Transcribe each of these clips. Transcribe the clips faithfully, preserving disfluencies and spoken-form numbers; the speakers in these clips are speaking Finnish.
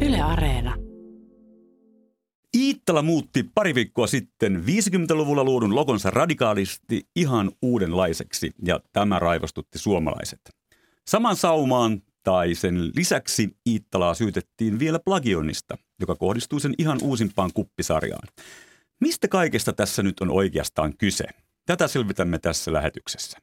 Yle Areena. Iittala muutti pari viikkoa sitten viisikymmentäluvulla luodun logonsa radikaalisti ihan uudenlaiseksi, ja tämä raivostutti suomalaiset. Saman saumaan tai sen lisäksi Iittalaa syytettiin vielä plagioinnista, joka kohdistuu sen ihan uusimpaan kuppisarjaan. Mistä kaikesta tässä nyt on oikeastaan kyse? Tätä selvitämme tässä lähetyksessä.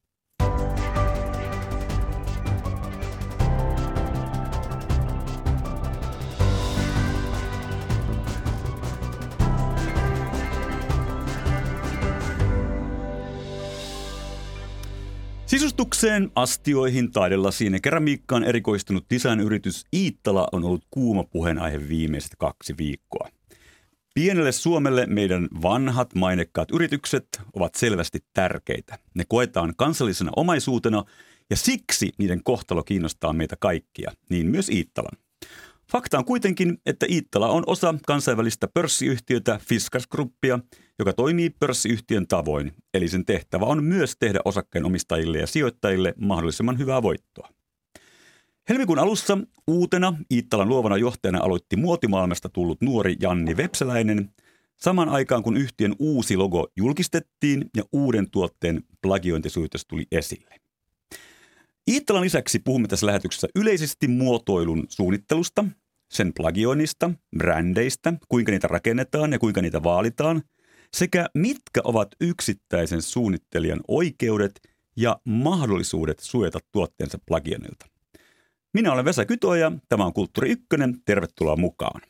Sisustukseen, astioihin, taidelasiin ja keramiikkaan erikoistunut design-yritys Iittala on ollut kuuma puheenaihe viimeiset kaksi viikkoa. Pienelle Suomelle meidän vanhat mainekkaat yritykset ovat selvästi tärkeitä. Ne koetaan kansallisena omaisuutena ja siksi niiden kohtalo kiinnostaa meitä kaikkia, niin myös Iittalan. Fakta on kuitenkin, että Iittala on osa kansainvälistä pörssiyhtiötä Fiskars Groupia, joka toimii pörssiyhtiön tavoin, eli sen tehtävä on myös tehdä osakkeenomistajille ja sijoittajille mahdollisimman hyvää voittoa. Helmikuun alussa uutena Iittalan luovana johtajana aloitti muotimaailmasta tullut nuori Janni Vepsäläinen, samaan aikaan kun yhtiön uusi logo julkistettiin ja uuden tuotteen plagiointisyytös tuli esille. Iittalan lisäksi puhumme tässä lähetyksessä yleisesti muotoilun suunnittelusta, sen plagioinnista, brändeistä, kuinka niitä rakennetaan ja kuinka niitä vaalitaan, sekä mitkä ovat yksittäisen suunnittelijan oikeudet ja mahdollisuudet suojata tuotteensa plagioinnilta. Minä olen Vesa Kytoja, tämä on Kulttuuri Ykkönen, tervetuloa mukaan.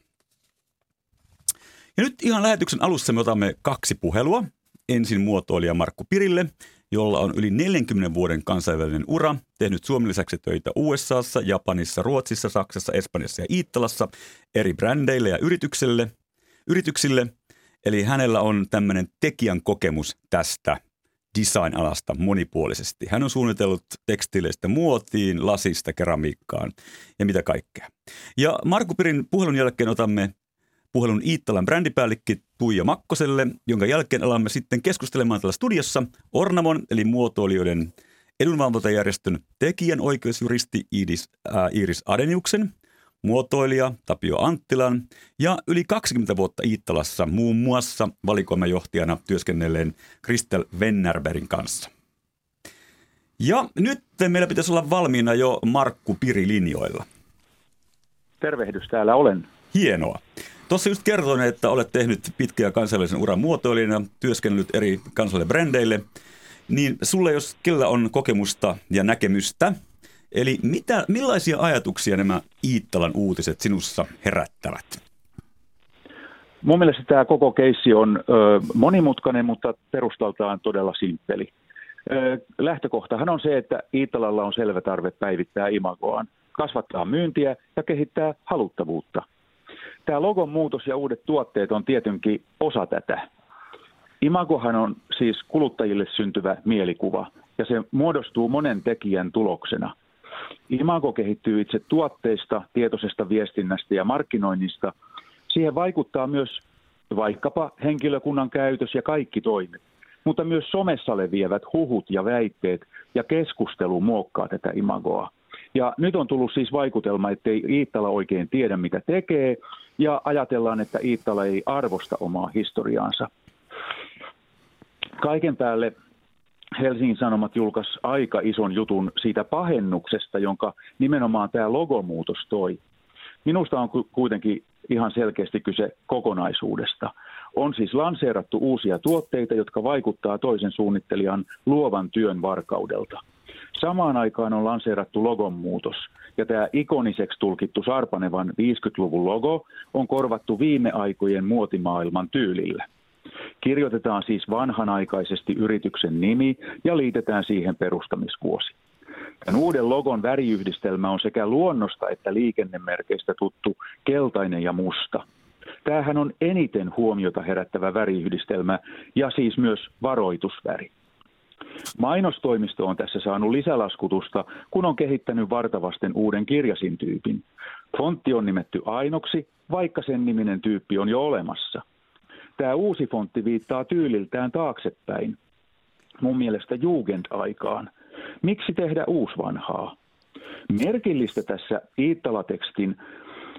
Ja nyt ihan lähetyksen alussa me otamme kaksi puhelua. Ensin muotoilija Markku Pirille, jolla on yli neljänkymmenen vuoden kansainvälinen ura, tehnyt Suomen lisäksi töitä U S A:ssa, Japanissa, Ruotsissa, Saksassa, Espanjassa ja Iittalassa eri brändeille ja yrityksille. yrityksille. Eli hänellä on tämmöinen tekijän kokemus tästä design-alasta monipuolisesti. Hän on suunnitellut tekstiileistä muotiin, lasista, keramiikkaan ja mitä kaikkea. Ja Markku Pirin puhelun jälkeen otamme puhelun Iittalan brändipäällikkö Tuija Makkoselle, jonka jälkeen alamme sitten keskustelemaan täällä studiossa Ornamon eli muotoilijoiden edunvalvontajärjestön tekijänoikeusjuristi Iiris, äh, Iiris Adeniuksen, muotoilija Tapio Anttilan ja yli kaksikymmentä vuotta Iittalassa muun muassa valikoimajohtajana työskennelleen Kristel Wennerbergin kanssa. Ja nyt meillä pitäisi olla valmiina jo Markku Piri linjoilla. Tervehdys, täällä olen. Hienoa. Tuossa just kerroin, että olet tehnyt pitkää kansainvälisen uran muotoilijana, työskennellyt eri kansallisille brändeille, niin sulle jos kyllä on kokemusta ja näkemystä, eli mitä, millaisia ajatuksia nämä Iittalan uutiset sinussa herättävät? Mun mielestä tämä koko keissi on ö, monimutkainen, mutta perustaltaan todella simppeli. Ö, lähtökohtahan on se, että Iittalalla on selvä tarve päivittää imagoaan, kasvattaa myyntiä ja kehittää haluttavuutta. Tämä logon muutos ja uudet tuotteet on tietenkin osa tätä. Imagohan on siis kuluttajille syntyvä mielikuva, ja se muodostuu monen tekijän tuloksena. Imago kehittyy itse tuotteista, tietoisesta viestinnästä ja markkinoinnista. Siihen vaikuttaa myös vaikkapa henkilökunnan käytös ja kaikki toimet, mutta myös somessa leviävät huhut ja väitteet ja keskustelu muokkaa tätä imagoa. Ja nyt on tullut siis vaikutelma, ettei Iittala oikein tiedä, mitä tekee, ja ajatellaan, että Iittala ei arvosta omaa historiaansa. Kaiken päälle Helsingin Sanomat julkaisi aika ison jutun siitä pahennuksesta, jonka nimenomaan tämä logomuutos toi. Minusta on kuitenkin ihan selkeästi kyse kokonaisuudesta. On siis lanseerattu uusia tuotteita, jotka vaikuttaa toisen suunnittelijan luovan työn varkaudelta. Samaan aikaan on lanseerattu logon muutos, ja tämä ikoniseksi tulkittu Sarpanevan viisikymmentäluvun logo on korvattu viime aikojen muotimaailman tyylillä. Kirjoitetaan siis vanhanaikaisesti yrityksen nimi ja liitetään siihen perustamisvuosi. Tämän uuden logon väriyhdistelmä on sekä luonnosta että liikennemerkeistä tuttu keltainen ja musta. Tämähän on eniten huomiota herättävä väriyhdistelmä ja siis myös varoitusväri. Mainostoimisto on tässä saanut lisälaskutusta, kun on kehittänyt vartavasten uuden kirjasintyypin. Fontti on nimetty Ainoksi, vaikka sen niminen tyyppi on jo olemassa. Tämä uusi fontti viittaa tyyliltään taaksepäin, mun mielestä Jugend-aikaan. Miksi tehdä uusvanhaa? Merkillistä tässä Iittala-tekstin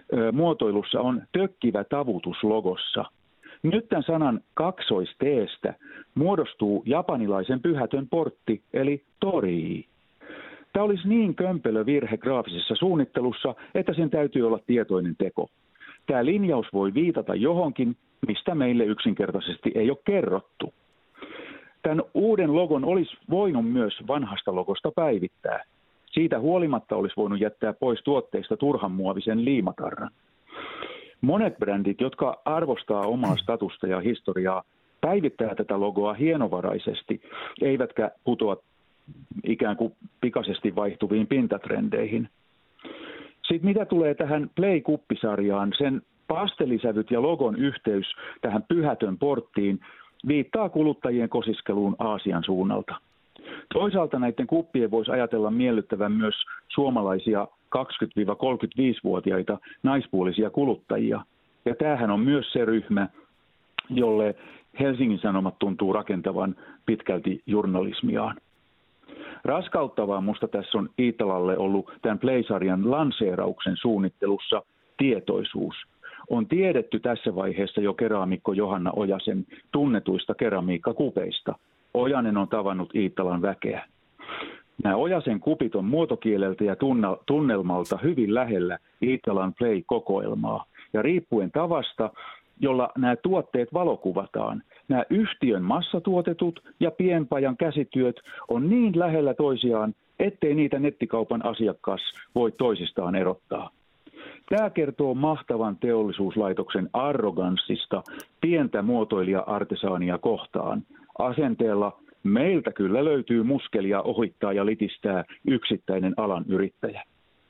muotoilussa on tökkivä tavutus logossa. Nyt tämän sanan kaksoisteestä muodostuu japanilaisen pyhätön portti, eli torii. Tämä olisi niin kömpelö virhe graafisessa suunnittelussa, että sen täytyy olla tietoinen teko. Tämä linjaus voi viitata johonkin, mistä meille yksinkertaisesti ei ole kerrottu. Tämän uuden logon olisi voinut myös vanhasta logosta päivittää. Siitä huolimatta olisi voinut jättää pois tuotteista turhanmuovisen liimatarran. Monet brändit, jotka arvostaa omaa statusta ja historiaa, päivittää tätä logoa hienovaraisesti, eivätkä putoa ikään kuin pikaisesti vaihtuviin pintatrendeihin. Sitten mitä tulee tähän Play-kuppisarjaan, sen pastelisävyt ja logon yhteys tähän pyhätön porttiin viittaa kuluttajien kosiskeluun Aasian suunnalta. Toisaalta näiden kuppien voisi ajatella miellyttävän myös suomalaisia kaksikymmentä-kolmekymmentäviisivuotiaita naispuolisia kuluttajia. Ja tämähän on myös se ryhmä, jolle Helsingin Sanomat tuntuu rakentavan pitkälti journalismiaan. Raskauttavaa musta tässä on Iittalalle ollut tämän Play-sarjan lanseerauksen suunnittelussa tietoisuus. On tiedetty tässä vaiheessa jo keraamikko Johanna Ojasen tunnetuista keramiikkakupeista. Ojanen on tavannut Iittalan väkeä. Nämä Ojasen kupit on muotokieleltä ja tunnelmalta hyvin lähellä Iittalan Play-kokoelmaa. Ja riippuen tavasta, jolla nämä tuotteet valokuvataan, nämä yhtiön massatuotetut ja pienpajan käsityöt on niin lähellä toisiaan, ettei niitä nettikaupan asiakas voi toisistaan erottaa. Tämä kertoo mahtavan teollisuuslaitoksen arroganssista pientä muotoilija-artesaania kohtaan. Asenteella meiltä kyllä löytyy muskelia ohittaa ja litistää yksittäinen alan yrittäjä.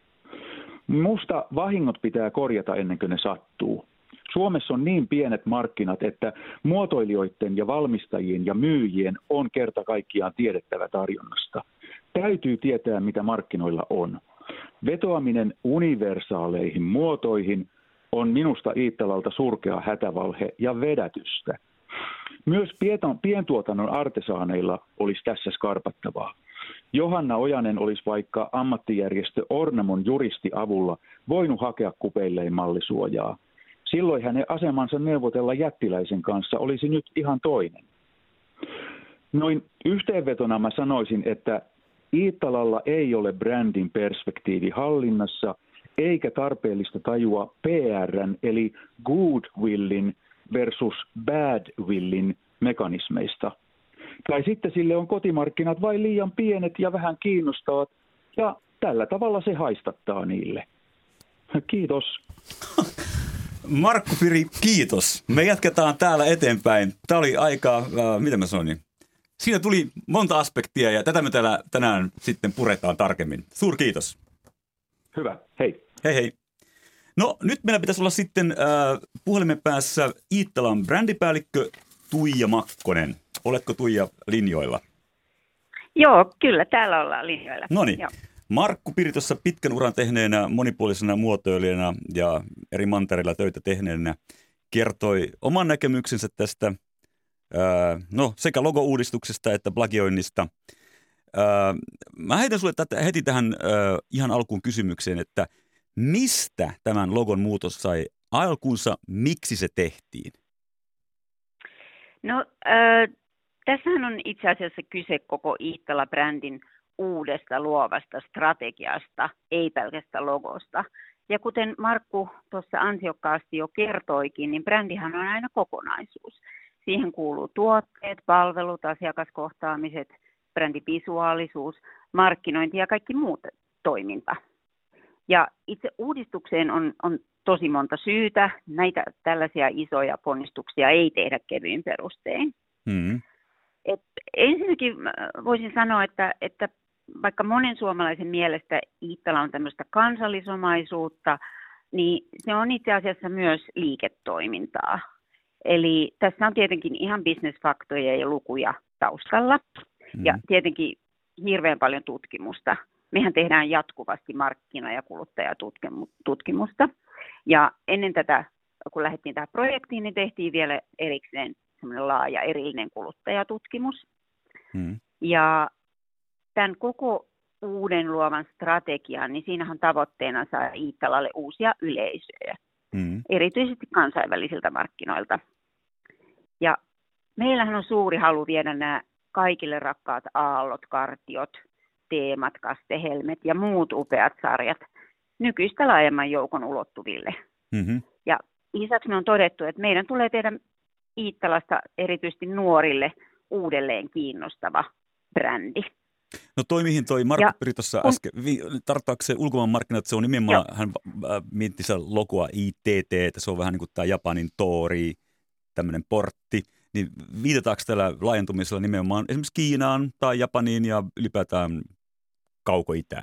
Musta vahingot pitää korjata ennen kuin ne sattuu. Suomessa on niin pienet markkinat, että muotoilijoiden ja valmistajien ja myyjien on kerta kaikkiaan tiedettävä tarjonnasta. Täytyy tietää, mitä markkinoilla on. Vetoaminen universaaleihin muotoihin on minusta Iittalalta surkea hätävalhe ja vedätystä. Myös pientuotannon artesaaneilla olisi tässä skarpattavaa. Johanna Ojanen olisi vaikka ammattijärjestö Ornamon juristi avulla voinut hakea kupeilleen mallisuojaa. Silloin hänen asemansa neuvotella jättiläisen kanssa olisi nyt ihan toinen. Noin yhteenvetona mä sanoisin, että Iittalalla ei ole brändin perspektiivi hallinnassa, eikä tarpeellista tajua P R:n eli goodwillin versus badwillin mekanismeista. Tai sitten sille on kotimarkkinat vain liian pienet ja vähän kiinnostavat, ja tällä tavalla se haistattaa niille. Kiitos. Markku Piri, kiitos. Me jatketaan täällä eteenpäin. Tämä oli aika, äh, mitä mä sanoin, siinä tuli monta aspektia ja tätä me täällä tänään sitten puretaan tarkemmin. Suur kiitos. Hyvä, hei. Hei hei. No nyt meillä pitäisi olla sitten äh, puhelimen päässä Iittalan brändipäällikkö Tuija Makkonen. Oletko Tuija linjoilla? Joo, kyllä täällä ollaan linjoilla. Noniin. Markku Piri tuossa pitkän uran tehneenä, monipuolisena muotoilijana ja eri mantereilla töitä tehneenä kertoi oman näkemyksensä tästä ää, no, sekä logo-uudistuksesta että plagioinnista. Ää, mä heitän sulle tätä heti tähän ää, ihan alkuun kysymykseen, että mistä tämän logon muutos sai alkuunsa, miksi se tehtiin? No äh, tässähän on itse asiassa kyse koko Iittala-brändin uudesta luovasta strategiasta, ei pelkästään logosta. Ja kuten Markku tuossa ansiokkaasti jo kertoikin, niin brändihän on aina kokonaisuus. Siihen kuuluu tuotteet, palvelut, asiakaskohtaamiset, brändivisuaalisuus, markkinointi ja kaikki muut toiminta. Ja itse uudistukseen on, on tosi monta syytä. Näitä tällaisia isoja ponnistuksia ei tehdä kevyin perustein. Mm-hmm. Et ensinnäkin voisin sanoa, että, että vaikka monen suomalaisen mielestä Iittala on tämmöistä kansallisomaisuutta, niin se on itse asiassa myös liiketoimintaa. Eli tässä on tietenkin ihan bisnesfaktoja ja lukuja taustalla mm. ja tietenkin hirveän paljon tutkimusta. Mehän tehdään jatkuvasti markkina- ja kuluttajatutkimusta. Ja ennen tätä, kun lähdettiin tähän projektiin, niin tehtiin vielä erikseen semmoinen laaja erillinen kuluttajatutkimus. Mm. Ja tämän koko uuden luovan strategiaan, niin siinähän tavoitteena saada Iittalalle uusia yleisöjä, mm. erityisesti kansainvälisiltä markkinoilta. Ja meillähän on suuri halu viedä nämä kaikille rakkaat aallot, kartiot, teemat, kastehelmet ja muut upeat sarjat nykyistä laajemman joukon ulottuville. Mm-hmm. Ja lisäksi me on todettu, että meidän tulee tehdä Iittalasta erityisesti nuorille uudelleen kiinnostava brändi. No toi mihin toi Markku Piri tuossa äsken, tarkoittaako se ulkomaan markkinat, se on nimenomaan, jo. hän mietti sitä logoa I T T, että se on vähän niin kuin tämä Japanin Tori, tämmöinen portti, niin viitataanko tällä laajentumisella nimenomaan esimerkiksi Kiinaan tai Japaniin ja ylipäätään Kauko-Itään?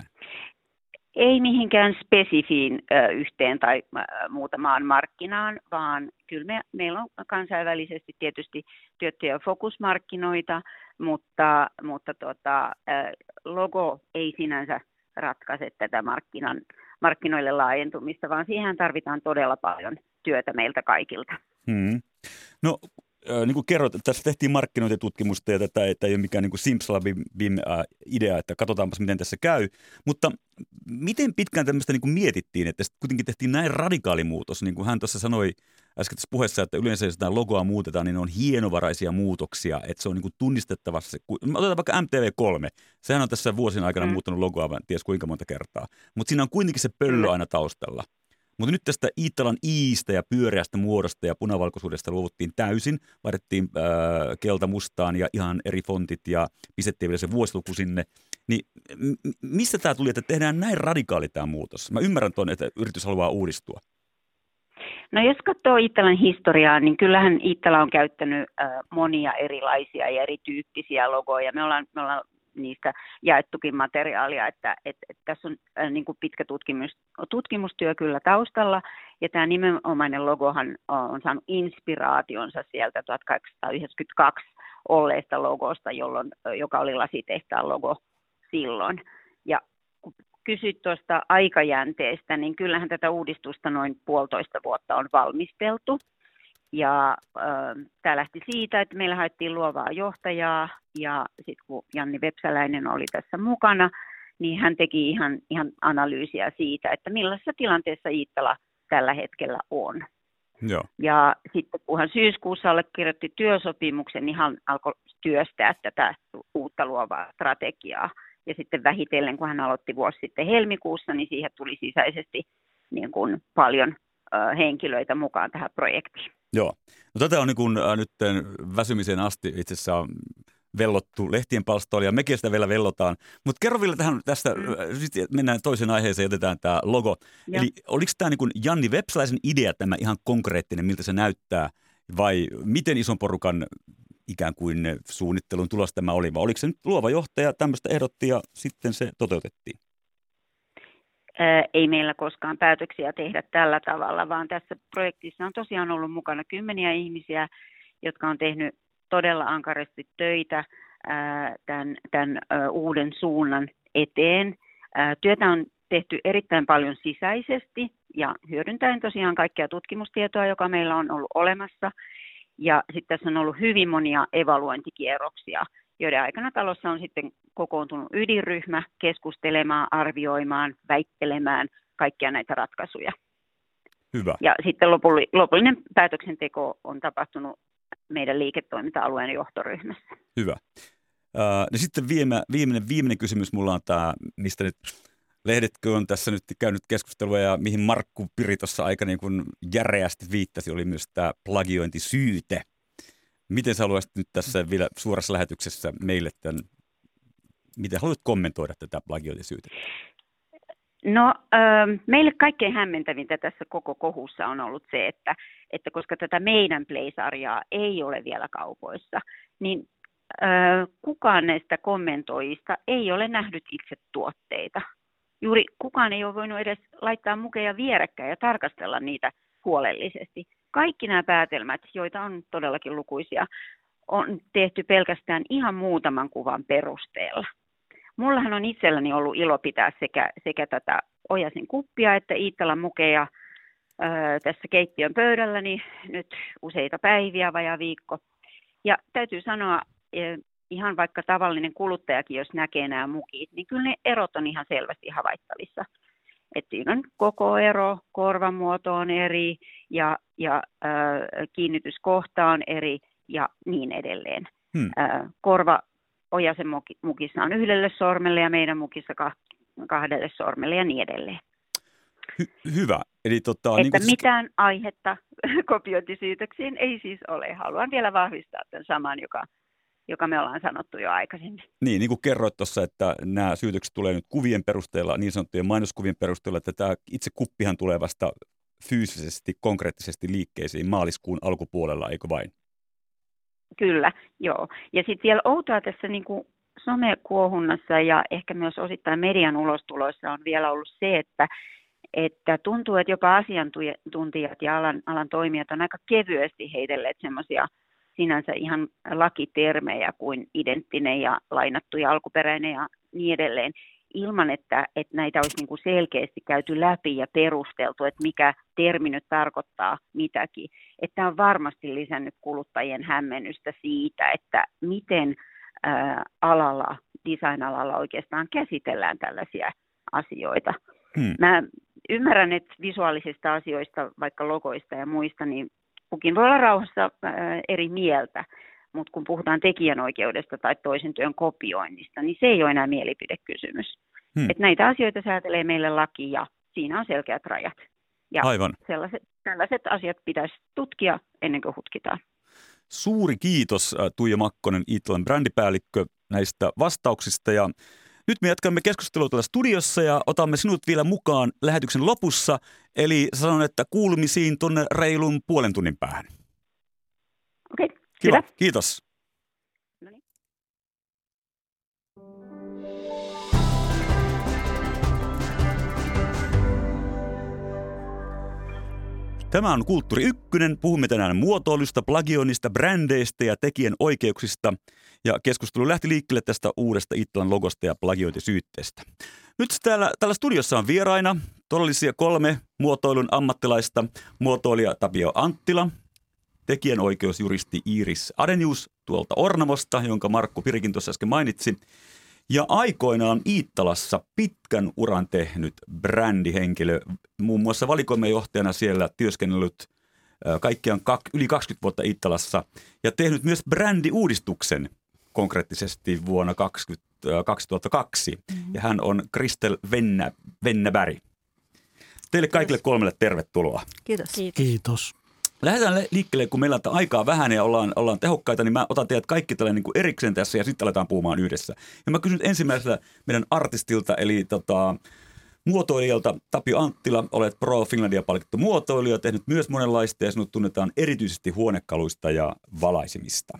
Ei mihinkään spesifiin ö, yhteen tai ö, muutamaan markkinaan, vaan kyllä me, meillä on kansainvälisesti tietysti tiettyjä fokusmarkkinoita, mutta, mutta tota, ö, logo ei sinänsä ratkaise tätä markkinan, markkinoille laajentumista, vaan siihen tarvitaan todella paljon työtä meiltä kaikilta. Hmm. No niin kuin kerroit, tässä tehtiin markkinointitutkimusta ja tätä ei ole mikään niin kuin simsalabim-idea, että katsotaanpas miten tässä käy, mutta miten pitkään tämmöistä niin kuin mietittiin, että kuitenkin tehtiin näin radikaali muutos, niin kuin hän tuossa sanoi äsken tässä puheessa, että yleensä jos tämä logoa muutetaan, niin ne on hienovaraisia muutoksia, että se on niin kuin tunnistettava se, otetaan vaikka M T V kolme, sehän on tässä vuosien aikana mm. muuttanut logoa, ties kuinka monta kertaa, mutta siinä on kuitenkin se pöllö aina taustalla. Mutta nyt tästä Iittalan iistä ja pyöreästä muodosta ja punavalkoisuudesta luovuttiin täysin. Vaihdettiin äh, kelta mustaan ja ihan eri fontit ja pistettiin vielä se vuosiluku sinne. Niin m- mistä tämä tuli, että tehdään näin radikaali tämä muutos? Mä ymmärrän tuon, että yritys haluaa uudistua. No jos katsoo Iittalan historiaa, niin kyllähän Iittala on käyttänyt äh, monia erilaisia ja erityyppisiä logoja. Me ollaan, me ollaan niistä jaettukin materiaalia, että, että, että tässä on äh, niin kuin pitkä tutkimus, tutkimustyö kyllä taustalla, ja tämä nimenomainen logohan on saanut inspiraationsa sieltä tuhatkahdeksansataayhdeksänkymmentäkaksi olleesta logosta, jolloin, joka oli lasitehtaan logo silloin. Ja kun kysyt tuosta aikajänteestä, niin kyllähän tätä uudistusta noin puolitoista vuotta on valmisteltu. Ja äh, tämä lähti siitä, että meillä haettiin luovaa johtajaa, ja sitten kun Janni Vepsäläinen oli tässä mukana, niin hän teki ihan, ihan analyysiä siitä, että millaisessa tilanteessa Iittala tällä hetkellä on. Joo. Ja sitten kun hän syyskuussa allekirjoitti työsopimuksen, niin hän alkoi työstää tätä uutta luovaa strategiaa. Ja sitten vähitellen, kun hän aloitti vuosi sitten helmikuussa, niin siihen tuli sisäisesti niin kuin paljon ö, henkilöitä mukaan tähän projektiin. Joo. No tätä on niin kuin, äh, nyt väsymiseen asti itse asiassa vellottu lehtien palstoilla ja mekin sitä vielä vellotaan. Mutta kerro vielä tähän tästä, mm. äh, mennään toiseen aiheeseen ja otetaan tämä logo. Ja. Eli oliko tämä niin kuin Janni Vepsäläisen idea tämä ihan konkreettinen, miltä se näyttää, vai miten ison porukan ikään kuin suunnittelun tulos tämä oli, vai oliko se nyt luova johtaja tämmöistä ehdotti ja sitten se toteutettiin? Ei meillä koskaan päätöksiä tehdä tällä tavalla, vaan tässä projektissa on tosiaan ollut mukana kymmeniä ihmisiä, jotka on tehnyt todella ankarasti töitä tämän, tämän uuden suunnan eteen. Työtä on tehty erittäin paljon sisäisesti ja hyödyntäen tosiaan kaikkea tutkimustietoa, joka meillä on ollut olemassa. Ja sitten tässä on ollut hyvin monia evaluointikierroksia, joiden aikana talossa on sitten kokoontunut ydinryhmä keskustelemaan, arvioimaan, väittelemään kaikkia näitä ratkaisuja. Hyvä. Ja sitten lopullinen päätöksenteko on tapahtunut meidän liiketoiminta-alueen johtoryhmässä. Hyvä. Äh, no sitten viime, viimeinen, viimeinen kysymys mulla on tämä, mistä nyt lehdetkö on tässä nyt käynyt keskustelua ja mihin Markku Piri tuossa aika niin kuin järeästi viittasi, oli myös tämä plagiointisyyte. Miten sä haluaisit nyt tässä vielä suorassa lähetyksessä meille tämän, miten haluat kommentoida tätä plagiointisyytä? No äh, meille kaikkein hämmentävintä tässä koko kohussa on ollut se, että, että koska tätä meidän Play-sarjaa ei ole vielä kaupoissa, niin äh, kukaan näistä kommentoijista ei ole nähnyt itse tuotteita. Juuri kukaan ei ole voinut edes laittaa mukeja vierekkäin ja tarkastella niitä huolellisesti. Kaikki nämä päätelmät, joita on todellakin lukuisia, on tehty pelkästään ihan muutaman kuvan perusteella. Mullahan on itselläni ollut ilo pitää sekä, sekä tätä Ojasin kuppia että Iittalan mukeja ää, tässä keittiön pöydälläni nyt useita päiviä, vajaa viikko. Ja täytyy sanoa, ihan vaikka tavallinen kuluttajakin, jos näkee nämä mukit, niin kyllä ne erot on ihan selvästi havaittavissa. Että siinä on koko ero, korvamuoto on eri ja, ja äh, kiinnityskohta on eri ja niin edelleen. Hmm. Äh, korva Ojasen mukissa on yhdelle sormelle ja meidän mukissa kahdelle sormelle ja niin edelleen. Hy- hyvä. Eli tota, että niin kuin mitään aihetta kopiointisyytöksiin ei siis ole. Haluan vielä vahvistaa tämän saman, joka, joka me ollaan sanottu jo aikaisemmin. Niin, niin kuin kerroit tuossa, että nämä syytökset tulee nyt kuvien perusteella, niin sanottujen mainoskuvien perusteella, että tämä itse kuppihan tulee vasta fyysisesti, konkreettisesti liikkeisiin maaliskuun alkupuolella, eikö vain? Kyllä, joo. Ja sitten vielä outoa tässä niin kuin somekuohunnassa ja ehkä myös osittain median ulostuloissa on vielä ollut se, että, että tuntuu, että jopa asiantuntijat ja alan, alan toimijat on aika kevyesti heitelleet semmoisia sinänsä ihan lakitermejä kuin identtinen ja lainattu ja alkuperäinen ja niin edelleen, ilman että, että näitä olisi niin kuin selkeästi käyty läpi ja perusteltu, että mikä termi nyt tarkoittaa mitäkin. Että tämä on varmasti lisännyt kuluttajien hämmennystä siitä, että miten ää, alalla, design-alalla oikeastaan käsitellään tällaisia asioita. Hmm. Mä ymmärrän, että visuaalisista asioista, vaikka logoista ja muista, niin kukin voi olla rauhassa ää, eri mieltä. Mutta kun puhutaan tekijänoikeudesta tai toisen työn kopioinnista, niin se ei ole enää mielipidekysymys. Hmm. Et näitä asioita säätelee meille laki ja siinä on selkeät rajat. Ja aivan. Sellaiset, tällaiset asiat pitäisi tutkia ennen kuin hutkitaan. Suuri kiitos Tuija Makkonen, Iittalan brändipäällikkö, näistä vastauksista. Ja nyt me jatkamme keskustelua täällä studiossa ja otamme sinut vielä mukaan lähetyksen lopussa. Eli sanon, että kuulumisiin tuonne reilun puolen tunnin päähän. Okei. Okay. Kiva, hyvä. Kiitos. Noniin. Tämä on Kulttuuri Ykkönen. Puhumme tänään muotoilusta, plagioinnista, brändeistä ja tekijän oikeuksista. Ja keskustelu lähti liikkeelle tästä uudesta Iittalan logosta ja plagiointisyytteestä. Nyt täällä, täällä studiossa on vieraina todellisia kolme muotoilun ammattilaista. Muotoilija Tapio Anttila, tekijänoikeusjuristi Iiris Adenius tuolta Ornamosta, jonka Markku Pirikin tuossa äsken mainitsi. Ja aikoinaan Iittalassa pitkän uran tehnyt brändihenkilö, muun muassa valikoimajohtajana siellä työskennellyt kaikkiaan yli kaksikymmentä vuotta Iittalassa ja tehnyt myös brändiuudistuksen konkreettisesti vuonna kaksituhattakaksi. Mm-hmm. Ja hän on Kristel Vennä, Vennäberg. Teille kaikille kolmelle tervetuloa. Kiitos. Kiitos. Kiitos. Lähdetään liikkeelle, kun meillä on aikaa vähän ja ollaan, ollaan tehokkaita, niin mä otan teidät kaikki tällainen niin kuin erikseen tässä ja sitten aletaan puhumaan yhdessä. Ja mä kysyn ensimmäisenä meidän artistilta, eli tota, muotoilijalta Tapio Anttila. Olet Pro Finlandia palkittu muotoilija, tehnyt myös monenlaista ja sinut tunnetaan erityisesti huonekaluista ja valaisimista.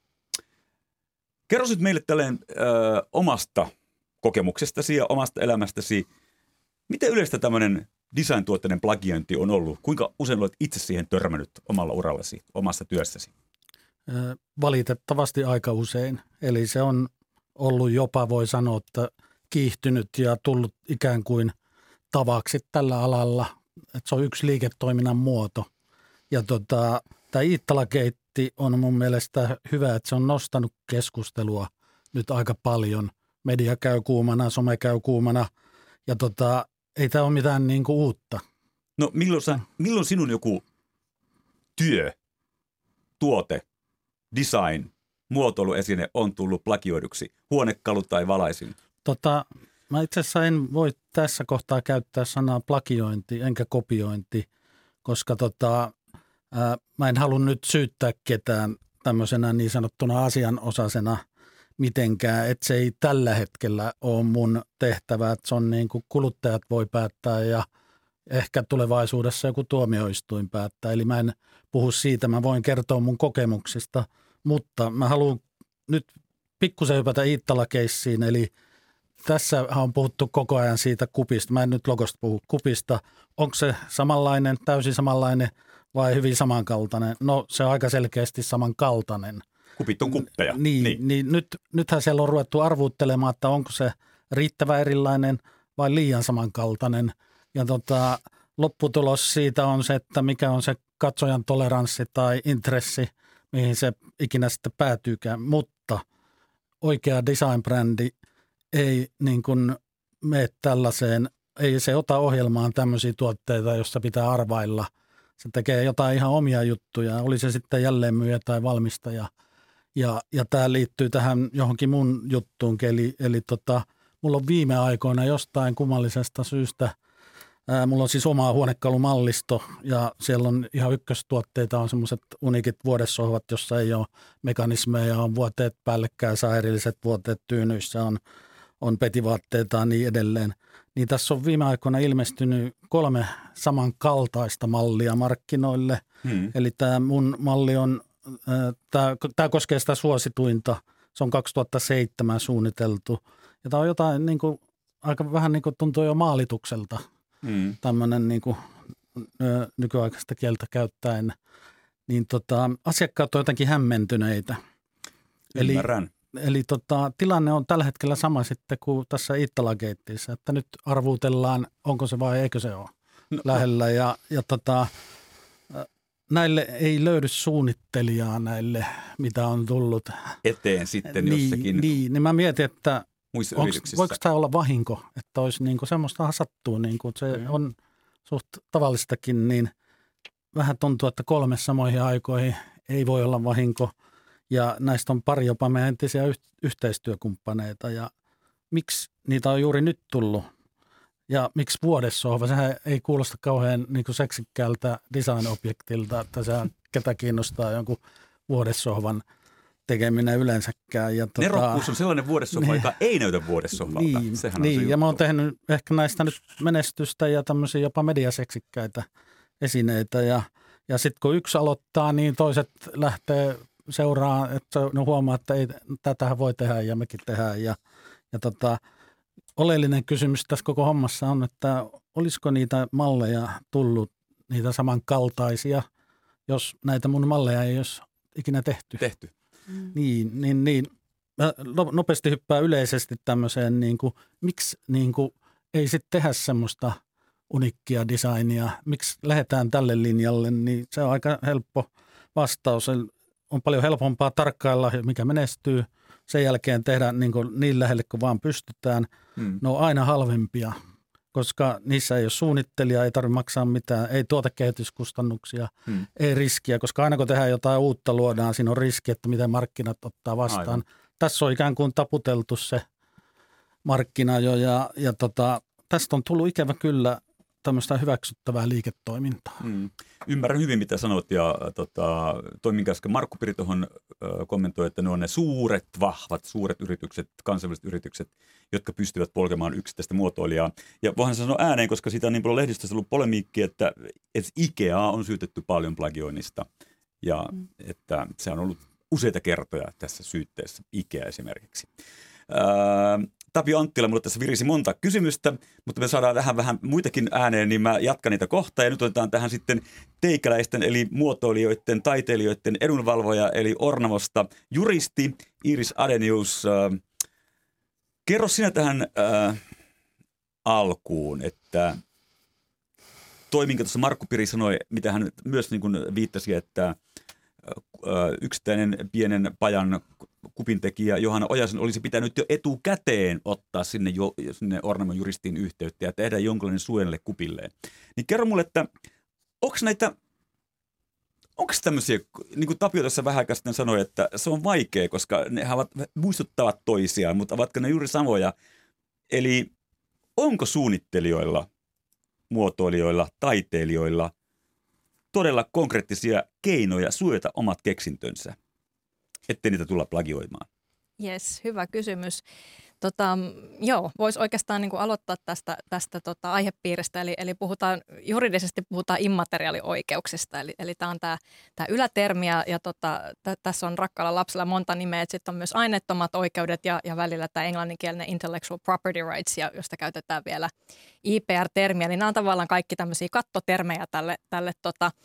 Kerro nyt meille tälleen ö, omasta kokemuksestasi ja omasta elämästäsi. Miten yleistä tämmöinen design-tuotteiden plagiointi on ollut? Kuinka usein olet itse siihen törmännyt omalla urallasi, omassa työssäsi? Valitettavasti aika usein. Eli se on ollut jopa, voi sanoa, että kiihtynyt ja tullut ikään kuin tavaksi tällä alalla. Että se on yksi liiketoiminnan muoto. Ja tota, tämä Iittala-keitti on mun mielestä hyvä, että se on nostanut keskustelua nyt aika paljon. Media käy kuumana, some käy kuumana ja tota, ei tämä ole mitään niin kuin uutta. No milloin, sä, milloin sinun joku työ, tuote, design, muotoiluesine on tullut plagioiduksi, huonekalu tai valaisin? Tota, mä itse asiassa en voi tässä kohtaa käyttää sanaa plagiointi enkä kopiointi, koska tota, ää, mä en halua nyt syyttää ketään tämmöisenä niin sanottuna asianosaisena mitenkään, että se ei tällä hetkellä ole mun tehtävä, että se on niin kuin kuluttajat voi päättää ja ehkä tulevaisuudessa joku tuomioistuin päättää. Eli mä en puhu siitä, mä voin kertoa mun kokemuksista, mutta mä haluan nyt pikkusen hypätä Iittala-keissiin, eli tässä on puhuttu koko ajan siitä kupista. Mä en nyt logosta puhu kupista. Onko se samanlainen, täysin samanlainen vai hyvin samankaltainen? No se on aika selkeästi samankaltainen. Kupit on kuppeja. Niin, niin. niin nyt, nythän siellä on ruvettu arvuuttelemaan, että onko se riittävän erilainen vai liian samankaltainen. Ja tota, lopputulos siitä on se, että mikä on se katsojan toleranssi tai intressi, mihin se ikinä sitten päätyykään. Mutta oikea design-brändi ei niin kuin mene tällaiseen, ei se ota ohjelmaan tämmöisiä tuotteita, joissa pitää arvailla. Se tekee jotain ihan omia juttuja, oli se sitten jälleenmyyjä tai valmistaja. Ja, ja tämä liittyy tähän johonkin mun juttuunkin, eli, eli tota, mulla on viime aikoina jostain kummallisesta syystä, ää, mulla on siis oma huonekalumallisto ja siellä on ihan ykköstuotteita, on semmoiset unikit vuodessohvat, jossa ei ole mekanismeja, on vuoteet päällekkäin, saa erilliset vuoteet tyynyissä, on, on petivaatteita ja niin edelleen. Niin tässä on viime aikoina ilmestynyt kolme samankaltaista mallia markkinoille, hmm. eli tämä mun malli on, Tämä, tämä koskee sitä suosituinta. Se on kaksituhattaseitsemän suunniteltu. Ja tämä on jotain niin kuin, aika vähän niin kuin tuntuu jo maalitukselta. Mm. Tämmöinen niin kuin, nykyaikaista kieltä käyttäen. Niin tota, asiakkaat on jotenkin hämmentyneitä. Ymmärrän. Eli, eli tota, tilanne on tällä hetkellä sama sitten kuin tässä Iittala-keittiissä. Että nyt arvuutellaan, onko se vai eikö se ole no, lähellä. Ja, ja tota... Näille ei löydy suunnittelijaa näille, mitä on tullut eteen sitten niin, jossakin niin, niin mä mietin, että muissa onks, yrityksissä. Voiko tämä olla vahinko, että olisi niin kuin semmoista sattuu, niin kuin se mm. on suht tavallistakin, niin vähän tuntuu, että kolme samoihin aikoihin ei voi olla vahinko. Ja näistä on pari jopa meidän entisiä yhteistyökumppaneita ja miksi niitä on juuri nyt tullut? Ja miksi vuodessohva? Sehän ei kuulosta kauhean niin kuin seksikkäältä design-objektilta, että sehän ketä kiinnostaa jonkun vuodessohvan tekeminen yleensäkään. Ja tota, nerokkuus on sellainen vuodessohva, joka ei näytä vuodessohvalta. Niin, Sehän niin on se ja mä oon tehnyt ehkä näistä nyt menestystä ja tämmöisiä jopa mediaseksikkäitä esineitä. Ja, ja sitten kun yksi aloittaa, niin toiset lähtee seuraamaan, että ne huomaa, että ei, tätähän voi tehdä ja mekin tehdään. Ja, ja tota, oleellinen kysymys tässä koko hommassa on, että olisiko niitä malleja tullut, niitä samankaltaisia, jos näitä mun malleja ei olisi ikinä tehty. Tehty. Mm. Niin, niin, niin. Mä nopeasti hyppään yleisesti tämmöiseen, niin kuin, miksi niin kuin, ei sitten tehdä semmoista unikkia designia, miksi lähdetään tälle linjalle, niin se on aika helppo vastaus. On paljon helpompaa tarkkailla, mikä menestyy. Sen jälkeen tehdä niin, kuin niin lähelle kuin vaan pystytään. Hmm. Ne on aina halvempia, koska niissä ei ole suunnittelijaa, ei tarvitse maksaa mitään, ei tuotekehityskustannuksia, hmm. ei riskiä, koska aina kun tehdään jotain uutta luodaan, siinä on riski, että miten markkinat ottaa vastaan. Aivan. Tässä on ikään kuin taputeltu se markkina jo ja, ja tota, tästä on tullut ikävä kyllä tämmöistä hyväksyttävää liiketoimintaa. Hmm. Ymmärrän hyvin, mitä sanot ja tota, toimin äsken Markku Piri tuohon kommentoi, että ne on ne suuret, vahvat, suuret yritykset, kansainväliset yritykset, jotka pystyvät polkemaan yksittäistä muotoilijaa. Ja voihan sanoa ääneen, koska siitä on niin paljon lehdistössä ollut polemiikki, että, että Ikeaa on syytetty paljon plagioinnista ja hmm. että se on ollut useita kertoja tässä syytteessä, Ikea esimerkiksi. Ää, Tapio Anttila, mulla tässä virisi monta kysymystä, mutta me saadaan tähän vähän muitakin ääneen, niin mä jatkan niitä kohta. Ja nyt otetaan tähän sitten teikäläisten, eli muotoilijoiden, taiteilijoiden edunvalvoja, eli Ornamosta juristi Iiris Adenius. Äh, kerro sinä tähän äh, alkuun, että toi, minkä tuossa Markku Piri sanoi, mitä hän myös niin kuin viittasi, että äh, yksittäinen pienen pajan kupintekijä Johanna Ojasen olisi pitänyt jo etukäteen ottaa sinne, jo, sinne Ornamon juristiin yhteyttä ja tehdä jonkinlainen suojalle kupilleen. Niin kerro mulle, että onko näitä, onko tämmöisiä, niin kuin Tapio tässä vähän aikaa sitten sanoi, että se on vaikea, koska ne ovat, muistuttavat toisiaan, mutta ovatko ne juuri samoja? Eli onko suunnittelijoilla, muotoilijoilla, taiteilijoilla todella konkreettisia keinoja suojata omat keksintönsä, ettei niitä tulla plagioimaan? Jes, hyvä kysymys. Tota, joo, voisi oikeastaan niin kuin aloittaa tästä, tästä tota aihepiiristä, eli, eli puhutaan, juridisesti puhutaan immateriaalioikeuksista, eli, eli tämä on tämä, tämä ylätermi, ja, ja tota, t- tässä on rakkaalla lapsella monta nimeä, että sitten on myös aineettomat oikeudet, ja, ja välillä tämä englanninkielinen intellectual property rights, ja josta käytetään vielä I P R-termiä, eli nämä on tavallaan kaikki tämmöisiä kattotermejä tälle, tälle tota,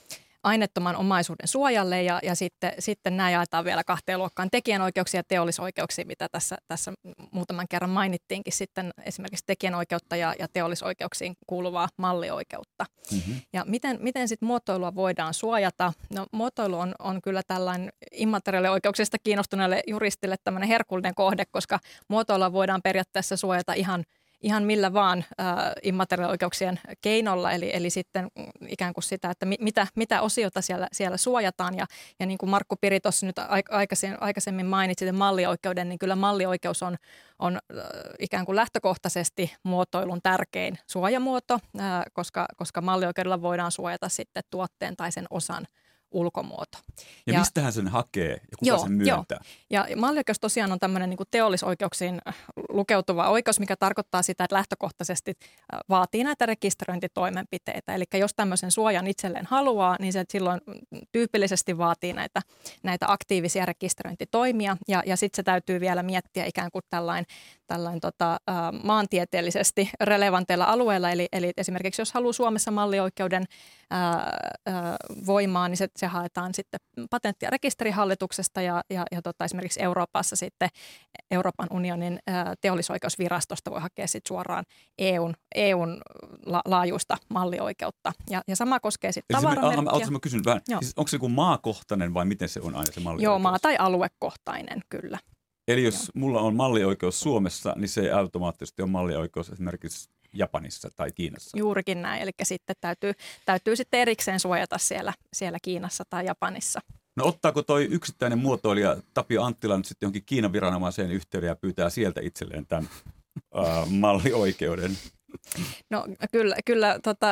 aineettoman omaisuuden suojalle ja, ja sitten, sitten nämä jaetaan vielä kahteen luokkaan tekijänoikeuksia ja teollisoikeuksia, mitä tässä, tässä muutaman kerran mainittiinkin sitten esimerkiksi tekijänoikeutta ja, ja teollisoikeuksiin kuuluvaa mallioikeutta. Mm-hmm. Ja miten, miten sitten muotoilua voidaan suojata? No muotoilu on, on kyllä tällainen immateriaalioikeuksista kiinnostuneelle juristille tämmöinen herkullinen kohde, koska muotoilua voidaan periaatteessa suojata ihan ihan millä vaan äh, immateriaalioikeuksien keinolla, eli, eli sitten ikään kuin sitä, että mi, mitä, mitä osiota siellä, siellä suojataan. Ja, ja niin kuin Markku Piri tuossa nyt aikaisemmin, aikaisemmin mainitsi mallioikeuden, niin kyllä mallioikeus on, on äh, ikään kuin lähtökohtaisesti muotoilun tärkein suojamuoto, äh, koska, koska mallioikeudella voidaan suojata sitten tuotteen tai sen osan ulkomuoto. Ja, ja mistähän sen hakee ja kuka joo, sen myöntää? Joo. Ja mallioikeus tosiaan on tämmöinen niin kuin teollisoikeuksiin lukeutuva oikeus, mikä tarkoittaa sitä, että lähtökohtaisesti vaatii näitä rekisteröintitoimenpiteitä. Eli jos tämmöisen suojan itselleen haluaa, niin se silloin tyypillisesti vaatii näitä, näitä aktiivisia rekisteröintitoimia. Ja, ja sitten se täytyy vielä miettiä ikään kuin tällainen, tällainen tota, maantieteellisesti relevanteilla alueilla. Eli, eli esimerkiksi jos haluaa Suomessa mallioikeuden ää, ää, voimaan, niin se, se haetaan sitten patentti- ja rekisterihallituksesta ja, ja, ja tota, esimerkiksi Euroopassa sitten Euroopan unionin ää, teollisoikeusvirastosta voi hakea sitten suoraan E U:n, E U:n la, laajuista mallioikeutta. Ja, ja sama koskee sitten tavaramerkkiä. Mä kysyn vähän, siis onko se joku maakohtainen vai miten se on aina se mallioikeus? Joo, maa- tai aluekohtainen, kyllä. Eli jos Joo. mulla on mallioikeus Suomessa, niin se ei automaattisesti ole mallioikeus esimerkiksi Japanissa tai Kiinassa. Juurikin näin, eli sitten täytyy, täytyy sitten erikseen suojata siellä, siellä Kiinassa tai Japanissa. No ottaako toi yksittäinen muotoilija Tapio Anttila nyt sitten johonkin Kiinan viranomaiseen yhteyden ja pyytää sieltä itselleen tämän uh, mallioikeuden? No kyllä, kyllä tota,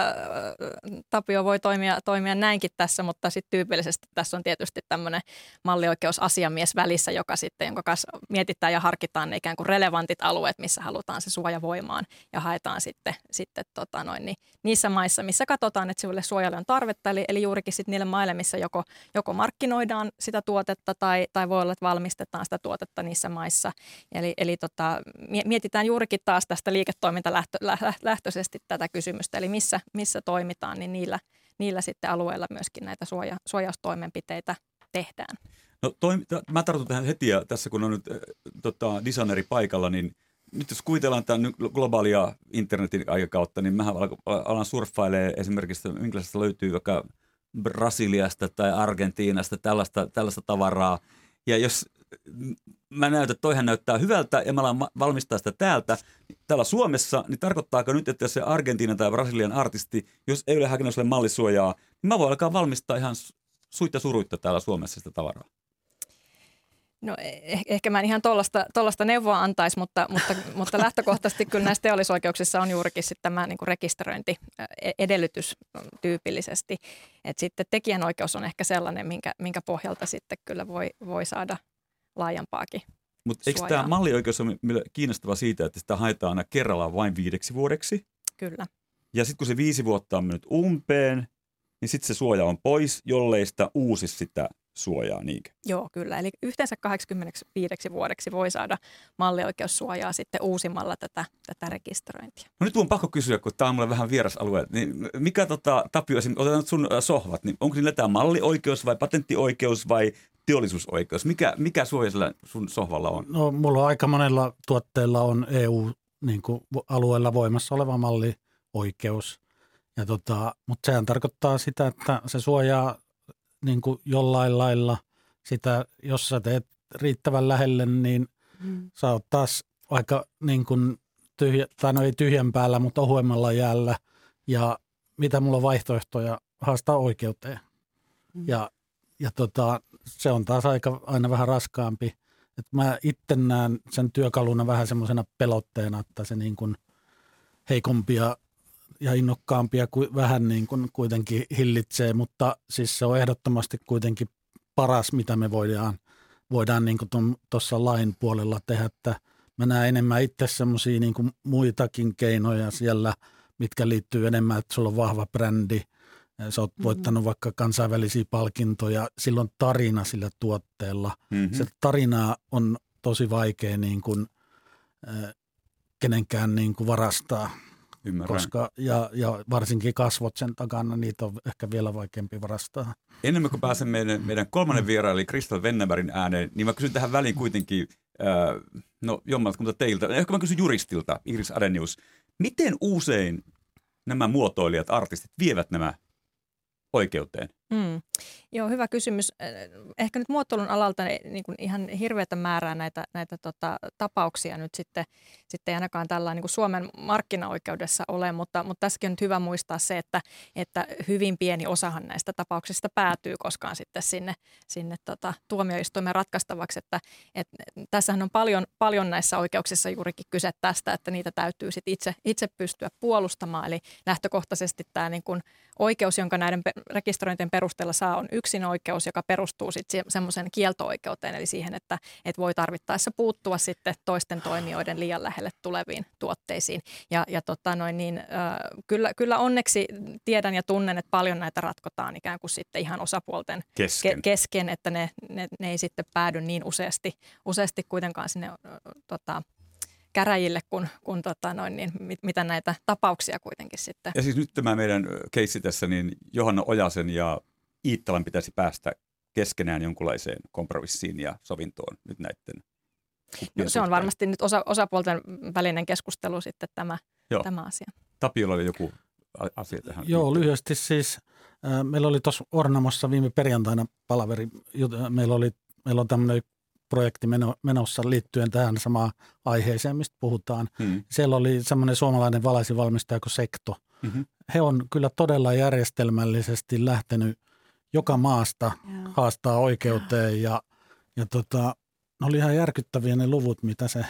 Tapio voi toimia, toimia näinkin tässä, mutta sitten tyypillisesti tässä on tietysti tämmöinen mallioikeusasiamies välissä, joka sitten, jonka kanssa mietitään ja harkitaan ne ikään kuin relevantit alueet, missä halutaan se suoja voimaan ja haetaan sitten, sitten tota noin, niin niissä maissa, missä katsotaan, että sille suojalle on tarvetta, eli, eli juurikin sitten niille maille, missä joko, joko markkinoidaan sitä tuotetta tai, tai voi olla, että valmistetaan sitä niissä maissa. Eli, eli tota, mietitään juurikin taas tästä liiketoimintalähtöistä lähtöisesti tätä kysymystä, eli missä, missä toimitaan, niin niillä, niillä sitten alueilla myöskin näitä suoja, suojaustoimenpiteitä tehdään. No toi, mä tartun tähän heti, ja tässä kun on nyt äh, tota, designeri paikalla, niin nyt jos kuvitellaan tämän globaalia internetin aikakautta, niin mähän alan surffailemaan esimerkiksi, minkälaista löytyy vaikka Brasiliasta tai Argentiinasta tällaista, tällaista tavaraa, ja jos mä näytän, että toihan näyttää hyvältä ja mä alan valmistaa sitä täältä, täällä Suomessa, niin tarkoittaako nyt, että se Argentiinan tai Brasilian artisti, jos ei ole hakenut sille mallisuojaa, niin mä voin alkaa valmistaa ihan suitta suruitta täällä Suomessa sitä tavaraa? No eh- ehkä mä en ihan tuollaista neuvoa antaisi, mutta, mutta, mutta lähtökohtaisesti kyllä näissä teollisoikeuksissa on juurikin sitten tämä niin kuin rekisteröintiedellytys tyypillisesti. Et sitten tekijänoikeus on ehkä sellainen, minkä, minkä pohjalta sitten kyllä voi, voi saada laajempaakin. Mutta eikö tämä mallioikeus ole kiinnostava siitä, että sitä haetaan aina kerrallaan vain viideksi vuodeksi? Kyllä. Ja sitten kun se viisi vuotta on mennyt umpeen, niin sitten se suoja on pois, jollei sitä uusi sitä suojaa, niinkö? Joo, kyllä. Eli yhteensä kahdeksankymmentäviisi vuodeksi voi saada mallioikeussuojaa sitten uusimalla tätä, tätä rekisteröintiä. No nyt on pakko kysyä, kun tämä on mulle vähän vieras alue. Niin mikä tota, Tapio, otetaan nyt sun sohvat, niin onko niillä tämä mallioikeus vai patenttioikeus vai teollisuusoikeus? Mikä, mikä suoja sillä sun sohvalla on? No mulla on aika monella tuotteella on E U-alueella voimassa oleva mallioikeus. Ja tota, mutta sehän tarkoittaa sitä, että se suojaa niin kuin jollain lailla sitä, jos sä teet riittävän lähelle, niin mm. sä oot taas aika niin kuin tyhjä, tai no ei tyhjän päällä, mutta ohuemmalla jäällä. Ja mitä mulla on vaihtoehtoja haastaa oikeuteen. Mm. Ja, ja tota, se on taas aika aina vähän raskaampi. Et mä itse näen sen työkaluna vähän semmoisena pelotteena, että se niin kuin heikompia ja innokkaampia kuin vähän niin kuin kuitenkin hillitsee, mutta siis se on ehdottomasti kuitenkin paras, mitä me voidaan, voidaan niin kuin tuossa lain puolella tehdä, että mä näen enemmän itse semmoisia niin kuin muitakin keinoja siellä, mitkä liittyy enemmän, että sulla on vahva brändi, sä oot mm-hmm. voittanut vaikka kansainvälisiä palkintoja, silloin tarina sillä tuotteella. Mm-hmm. Se tarina on tosi vaikea niin kuin, äh, kenenkään niin kuin varastaa. Ymmärrän. Koska, ja, ja varsinkin kasvot sen takana, niitä on ehkä vielä vaikeampi varastaa. Ennen kuin pääsen meidän, meidän kolmannen vieraan, eli Christel Wennerbergin ääneen, niin mä kysyn tähän väliin kuitenkin, äh, no jommalta teiltä, ehkä mä kysyn juristilta, Iris Adenius, miten usein nämä muotoilijat, artistit vievät nämä oikeuteen? Mm. Joo, hyvä kysymys. Ehkä nyt muotoilun alalta niin kuin ihan hirveätä määrää näitä, näitä tota, tapauksia nyt sitten, sitten ei ainakaan tällä niin kuin Suomen markkinaoikeudessa ole, mutta, mutta tässäkin on nyt hyvä muistaa se, että, että hyvin pieni osahan näistä tapauksista päätyy koskaan sitten sinne, sinne tota, tuomioistuimen ratkaistavaksi, että et, tässähän on paljon, paljon näissä oikeuksissa juurikin kyse tästä, että niitä täytyy sitten itse, itse pystyä puolustamaan, eli lähtökohtaisesti tämä niin kuin oikeus, jonka näiden rekisteröintien perusteella saa, on yksin oikeus, joka perustuu sitten semmoisen kielto-oikeuteen, eli siihen, että et voi tarvittaessa puuttua sitten toisten toimijoiden liian lähelle tuleviin tuotteisiin. Ja, ja tota noin, niin, äh, kyllä, kyllä onneksi tiedän ja tunnen, että paljon näitä ratkotaan ikään kuin sitten ihan osapuolten kesken, ke- kesken että ne, ne, ne ei sitten päädy niin useasti, useasti kuitenkaan sinne äh, tota, käräjille, kun, kun tota noin, niin mit, mitä näitä tapauksia kuitenkin sitten. Ja siis nyt tämä meidän keissi tässä, niin Johanna Ojasen ja Iittalan pitäisi päästä keskenään jonkunlaiseen kompromissiin ja sovintoon nyt näiden. No, se on varmasti nyt osa, osapuolten välinen keskustelu sitten tämä, tämä asia. Tapiolla oli joku asia tähän. Joo, lyhyesti siis. Äh, meillä oli tuossa Ornamossa viime perjantaina palaveri. Meillä, oli, meillä on tämmöinen projekti menossa liittyen tähän samaan aiheeseen, mistä puhutaan. Hmm. Siellä oli semmoinen suomalainen valaisivalmistaja kuin Sekto. Mm-hmm. He on kyllä todella järjestelmällisesti lähtenyt joka maasta yeah. haastaa oikeuteen ja, ja tota, ne oli ihan järkyttäviä ne luvut, mitä se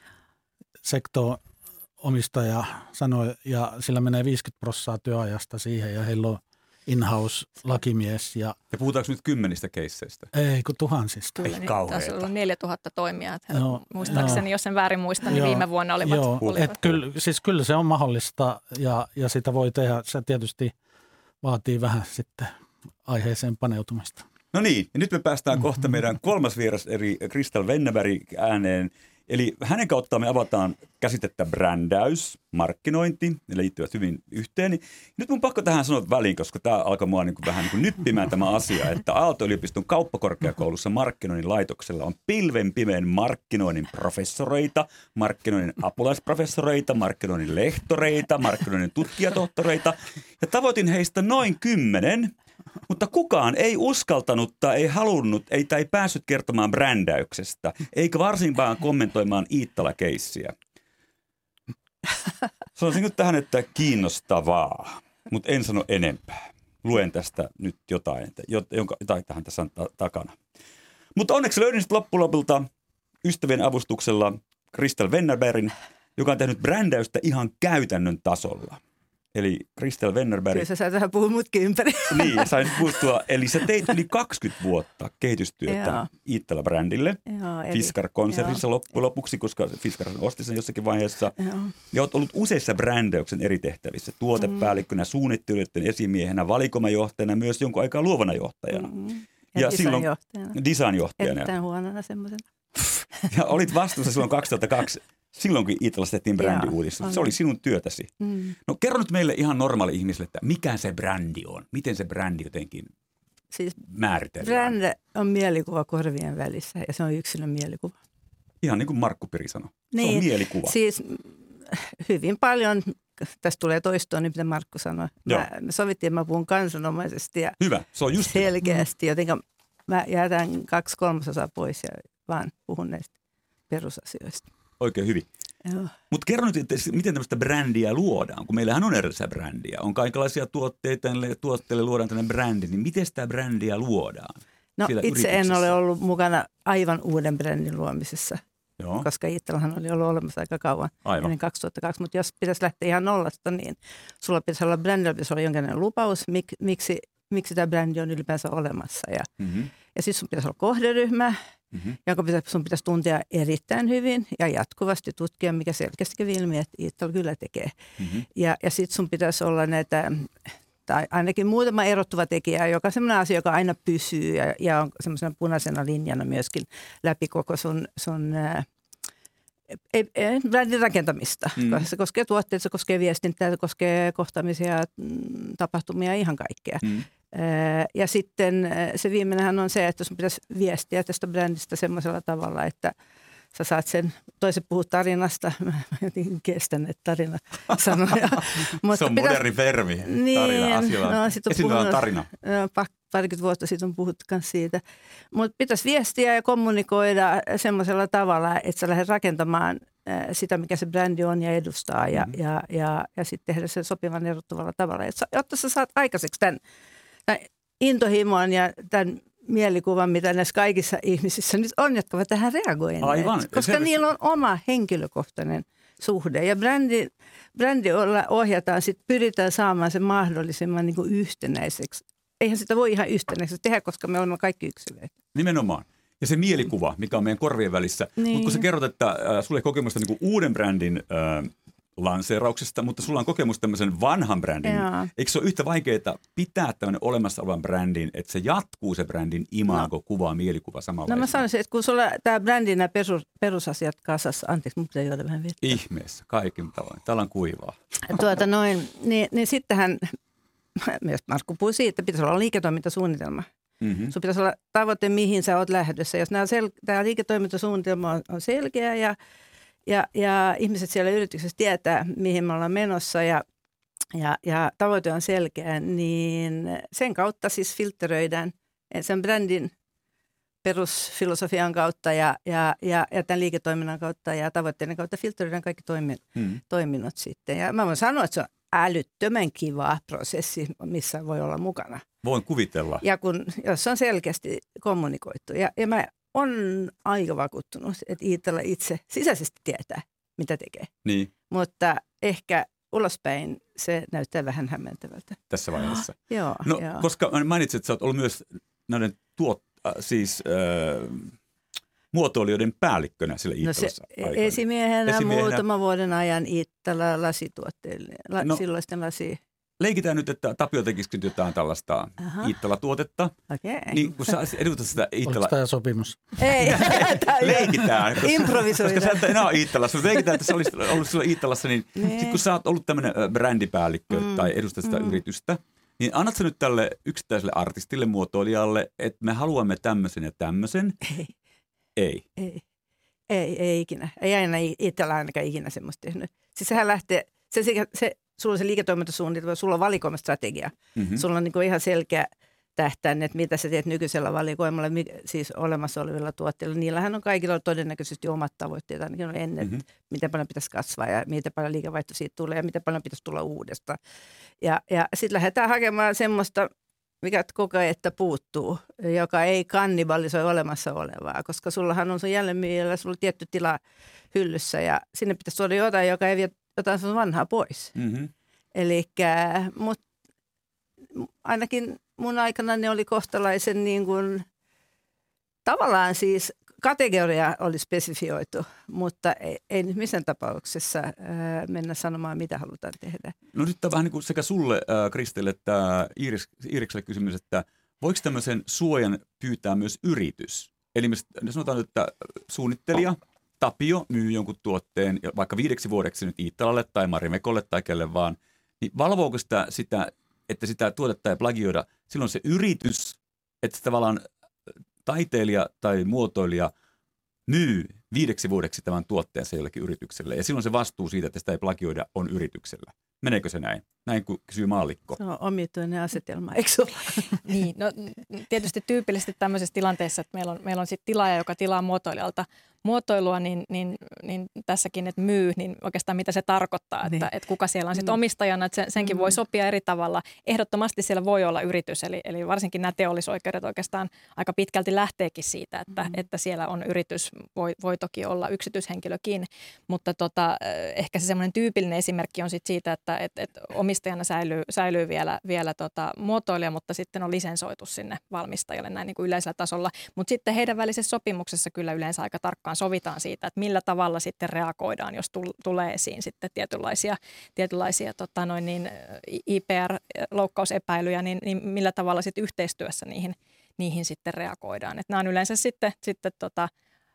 Sekto-omistaja sanoi, ja sillä menee viisikymmentä prosenttia työajasta siihen, ja heillä on in-house-lakimies. Ja, ja puhutaanko nyt kymmenistä keisseistä? Ei, kun tuhansista. Kyllä, ei niin, kauheeta. tässä on ollut neljätuhatta toimijaa. Joo, muistaakseni, joo. jos en väärin muista, niin joo, viime vuonna olivat. Joo, olivat. Et kyllä, siis kyllä se on mahdollista, ja, ja sitä voi tehdä. Se tietysti vaatii vähän sitten aiheeseen paneutumista. No niin, ja nyt me päästään kohta meidän kolmas vieras eri Christel Wennerberg ääneen. Eli hänen kauttaan me avataan käsitettä brändäys, markkinointi, ne liittyvät hyvin yhteen. Nyt mun pakko tähän sanoa väliin, koska tämä alkoi mua niin kuin vähän niin kuin nyppimään tämä asia, että Aalto-yliopiston kauppakorkeakoulussa markkinoinnin laitoksella on pilven pimeän markkinoinnin professoreita, markkinoinnin apulaisprofessoreita, markkinoinnin lehtoreita, markkinoinnin tutkijatohtoreita, ja tavoitin heistä noin kymmenen. Mutta kukaan ei uskaltanut tai ei halunnut ei, tai ei päässyt kertomaan brändäyksestä, eikä varsinkaan kommentoimaan Iittala-keissiä. Sanoisin nyt tähän, että kiinnostavaa, mutta en sano enempää. Luen tästä nyt jotain, jonka, jotain tähän tässä on ta- takana. Mutta onneksi löydin sitten loppulopulta ystävien avustuksella Christel Wennerbergin, joka on tehnyt brändäystä ihan käytännön tasolla. Eli Christel Wennerberg. Kyllä sä saat vähän puhua mutkin ympäri. Niin, sain puuttua. Eli sä teit yli kaksikymmentä vuotta kehitystyötä Iittala-brändille. Fiskar-konsernissa loppujen lopuksi, koska Fiskar osti sen jossakin vaiheessa. Joo. Ja olet ollut useissa brändäyksen eri tehtävissä. Tuotepäällikkönä, suunnittelijoiden esimiehenä, valikomajohtajana, myös jonkun aikaa luovana johtajana. Mm-hmm. Ja, ja designjohtajana. Designjohtajana. Erittäin huonona semmoisena. Ja olit vastuussa silloin kaksituhattakaksi. Silloin, kun Iitalassa tehtiin brändiuudistus. Se oli sinun työtäsi. Mm. No kerro nyt meille ihan normaali ihmiselle, että mikä se brändi on? Miten se brändi jotenkin siis määritellään? Brändi on mielikuva korvien välissä ja se on yksilön mielikuva. Ihan niin kuin Markku Piri sanoi. Niin, se on mielikuva. Siis hyvin paljon, tästä tulee toistoa, niin mitä Markku sanoi. Mä, me sovittiin, että mä puhun kansanomaisesti ja hyvä, se on just selkeästi. Jotenka mä jätän kaksi kolmasosaa pois ja vaan puhun näistä perusasioista. Oikein hyvin. Mutta kerro nyt, että miten tämmöistä brändiä luodaan, kun meillähän on erilaisia brändiä. On kaikenlaisia tuotteita, tuotteille luodaan tämmöinen brändi, niin miten sitä brändiä luodaan? No itse en ole ollut mukana aivan uuden brändin luomisessa, Joo. koska Iittalahan oli ollut olemassa aika kauan, aivan. ennen kaksituhattakaksi. Mutta jos pitäisi lähteä ihan nollasta, niin sulla pitäisi olla brändillä, pitäisi olla jonkinlainen lupaus, mik, miksi, miksi tämä brändi on ylipäänsä olemassa. Ja, mm-hmm. ja sitten sun pitäisi olla kohderyhmä, Mm-hmm. jonka pitäisi, sun pitäisi tuntea erittäin hyvin ja jatkuvasti tutkia, mikä selkeästi kävi ilmi, että Iittala kyllä tekee. Mm-hmm. Ja, ja sitten sun pitäisi olla näitä, tai ainakin muutama erottuva tekijä, joka on sellainen asia, joka aina pysyy ja, ja on semmoisena punaisena linjana myöskin läpi koko sun, sun ää, ei, ei, brändin rakentamista. Mm. Se koskee tuotteita, se koskee viestintää, se koskee kohtaamisia, tapahtumia, ihan kaikkea. Mm. Ja sitten se viimeinenhän on se, että sun pitäisi viestiä tästä brändistä semmoisella tavalla, että sä saat sen, toiset puhuu tarinasta, mä jotenkin kestän, että tarina sanoja. Se on moderni termi, tarina asialla. No, Esillä on tarina. No, parikymmentä vuotta sitten on puhuttu myös siitä. Mutta pitäisi viestiä ja kommunikoida semmoisella tavalla, että sä lähdet rakentamaan sitä, mikä se brändi on ja edustaa ja, mm-hmm. ja, ja, ja sitten tehdä sen sopivan erottavalla tavalla. Että, jotta sä saat aikaiseksi tämän, tämän intohimon ja tämän mielikuvan, mitä näissä kaikissa ihmisissä nyt on, jotka ovat tähän reagoineet. Aivan. Koska se, niillä on oma henkilökohtainen suhde. Ja brändi, brändi ohjataan, sitten pyritään saamaan se mahdollisimman niin kuin yhtenäiseksi. Eihän sitä voi ihan yhtenäiseksi tehdä, koska me olemme kaikki yksilöitä. Nimenomaan. Ja se mielikuva, mikä on meidän korvien välissä. Niin. Mutta kun sä kerrot, että äh, sulla ei kokemusta niin kuin uuden brändin äh, lanseerauksesta, mutta sulla on kokemus tämmöisen vanhan brändin. Jaa. Eikö se ole yhtä vaikeaa pitää tämmöinen olemassa olevan brändin, että se jatkuu se brändin imago, no. kuva, mielikuva samanlaisena? No mä sanoisin, että kun sulla tämä brändin nämä perus, perusasiat kasassa, anteeksi, mun pitää juoda vähän vettä. Ihmeessä, kaikin tavoin. Täällä on kuivaa. Tuota noin, niin, niin sittenhän, myös Markku puhui siitä, että pitäisi olla liiketoimintasuunnitelma. Mm-hmm. Sun pitäisi olla tavoite, mihin sä oot lähdössä. Jos sel- tämä liiketoimintasuunnitelma on, on selkeä ja Ja, ja ihmiset siellä yrityksessä tietää, mihin me ollaan menossa ja, ja, ja tavoite on selkeä, niin sen kautta siis filtteröidään sen brändin perusfilosofian kautta ja, ja, ja, ja tämän liiketoiminnan kautta ja tavoitteiden kautta filtteröidään kaikki toimi, hmm. toiminnot sitten. Ja mä voin sanoa, että se on älyttömän kiva prosessi, missä voi olla mukana. Voin kuvitella. Ja kun, jos on selkeästi kommunikoitu ja, ja mä on aika vakuuttunut, että Iittala itse sisäisesti tietää, mitä tekee. Niin. Mutta ehkä ulospäin se näyttää vähän hämmentävältä. Tässä vaiheessa. Joo, no, joo. Koska mainitsit, että sä oot ollut myös näiden tuot, äh, siis, äh, muotoilijoiden päällikkönä sillä Iittalassa. No se esimiehenä, esimiehenä muutama vuoden ajan Iittala lasituotteille, la, no, silloisten lasi. Leikitään nyt, että Tapio tekisikin jotain tällaista Iittala-tuotetta. Okei. Okay. Niin kun sä edustat sitä Iittala... Oliko tämä sopimus? Ei. Leikitään. Improvisoidaan. Koska sä et enää ole Iittalassa. Mutta leikitään, että sä olisit ollut silloin Iittalassa, niin nee. Sitten kun sä oot ollut tämmöinen brändipäällikkö mm. tai edustat sitä mm. yritystä, niin annat sä nyt tälle yksittäiselle artistille, muotoilijalle, että me haluamme tämmöisen ja tämmöisen? Ei. Ei. Ei. Ei, ei ikinä. Ei aina Iittala ainakaan ikinä semmoista tehnyt. Siis sehän lähtee, se, se, sulla on se liiketoimintasuunnitelma, sulla on valikoimastrategia. Mm-hmm. Sulla on niin kuin ihan selkeä tähtäin, että mitä sä teet nykyisellä valikoimalla, siis olemassa olevilla tuotteilla. Niillähän on kaikilla todennäköisesti omat tavoitteet, ainakin on ennen, mm-hmm. miten paljon pitäisi kasvaa ja miten paljon liikevaihto siitä tulee ja miten paljon pitäisi tulla uudestaan. Ja, ja sitten lähdetään hakemaan semmoista, mikä koko ajan puuttuu, joka ei kannibalisoi olemassa olevaa, koska sullahan on sun jälleenmyyjällä, sulla on tietty tila hyllyssä ja sinne pitäisi tuoda jotain, joka ei vie jotain sun vanhaa pois. Mm-hmm. Elikkä, mut ainakin mun aikana ne oli kohtalaisen niin kuin, tavallaan siis kategoria oli spesifioitu, mutta ei, ei nyt missään tapauksessa ää, mennä sanomaan, mitä halutaan tehdä. No nyt tämä vähän niin kuin sekä sulle, äh, Kristille, että Iiris, Iirikselle kysymys, että voiko tämmöisen suojan pyytää myös yritys? Eli me sanotaan, että suunnittelija Tapio myy jonkun tuotteen vaikka viideksi vuodeksi nyt Iittalalle tai Marimekolle tai kelle vaan, niin valvooko sitä, sitä, että sitä tuotetta ei plagioida silloin se yritys, että tavallaan taiteilija tai muotoilija myy viideksi vuodeksi tämän tuotteensa jollekin yritykselle ja silloin se vastuu siitä, että sitä ei plagioida on yrityksellä. Meneekö se näin? Näin kuin kysyy maallikko. Se on omituinen asetelma, eikö ole? Niin, no tietysti tyypillisesti tämmöisessä tilanteessa, että meillä on, meillä on sitten tilaaja, joka tilaa muotoilijalta muotoilua, niin, niin, niin tässäkin, että myy, niin oikeastaan mitä se tarkoittaa, niin. että, että kuka siellä on sitten mm. omistajana, että sen, senkin mm. voi sopia eri tavalla. Ehdottomasti siellä voi olla yritys, eli, eli varsinkin nämä teollisoikeudet oikeastaan aika pitkälti lähteekin siitä, että, mm. että siellä on yritys, voi, voi toki olla yksityishenkilökin, mutta tota, ehkä se semmoinen tyypillinen esimerkki on sitten siitä, että et, et omistajana säilyy, säilyy vielä, vielä tota, muotoilija, mutta sitten on lisensoitu sinne valmistajalle näin niin kuin yleisellä tasolla, mutta sitten heidän välisessä sopimuksessa kyllä yleensä aika tarkkaan sovitaan siitä, että millä tavalla sitten reagoidaan, jos tulee esiin sitten tietynlaisia, tietynlaisia tota noin niin, I P R-loukkausepäilyjä, niin, niin millä tavalla sitten yhteistyössä niihin, niihin sitten reagoidaan. Että nämä on yleensä sitten, sitten tota,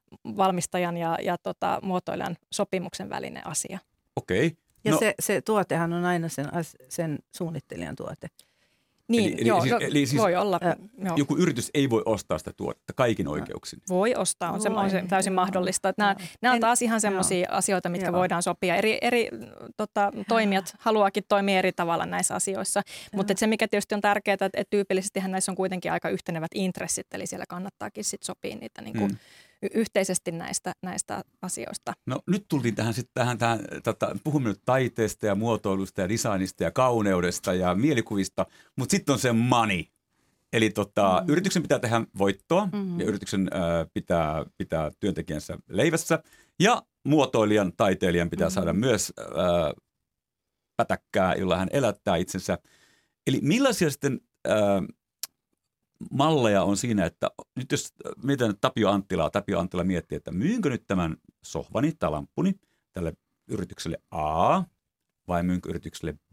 valmistajan ja, ja tota, muotoilijan sopimuksen välinen asia. Okei. Okay. Ja no. se, se tuotehan on aina sen, sen suunnittelijan tuote. Niin, eli, joo, eli, no, eli siis voi olla. Joku yritys ei voi ostaa sitä tuotetta kaikin oikeuksin. Voi ostaa, on, se, on se täysin mahdollista. Että nämä, nämä on taas ihan semmoisia asioita, mitkä joo. voidaan sopia. Eri, eri tota, toimijat haluaakin toimia eri tavalla näissä asioissa. Mutta se, mikä tietysti on tärkeää, että, että tyypillisestihän näissä on kuitenkin aika yhtenevät intressit, eli siellä kannattaakin sit sopia niitä niin kuin, mm. yhteisesti näistä, näistä asioista. No nyt tultiin tähän sitten tähän, tähän tota, puhumme nyt taiteesta ja muotoilusta ja designista ja kauneudesta ja mielikuvista, mutta sitten on se money. Eli tota, mm. yrityksen pitää tehdä voittoa mm-hmm. ja yrityksen äh, pitää pitää työntekijänsä leivässä ja muotoilijan, taiteilijan pitää mm-hmm. saada myös äh, pätäkkää, jolla hän elättää itsensä. Eli millaisia sitten äh, malleja on siinä, että nyt jos mietitään Tapio Anttilaa, Tapio Anttila miettii, että myynkö nyt tämän sohvani tai lamppuni tälle yritykselle A vai myynkö yritykselle B,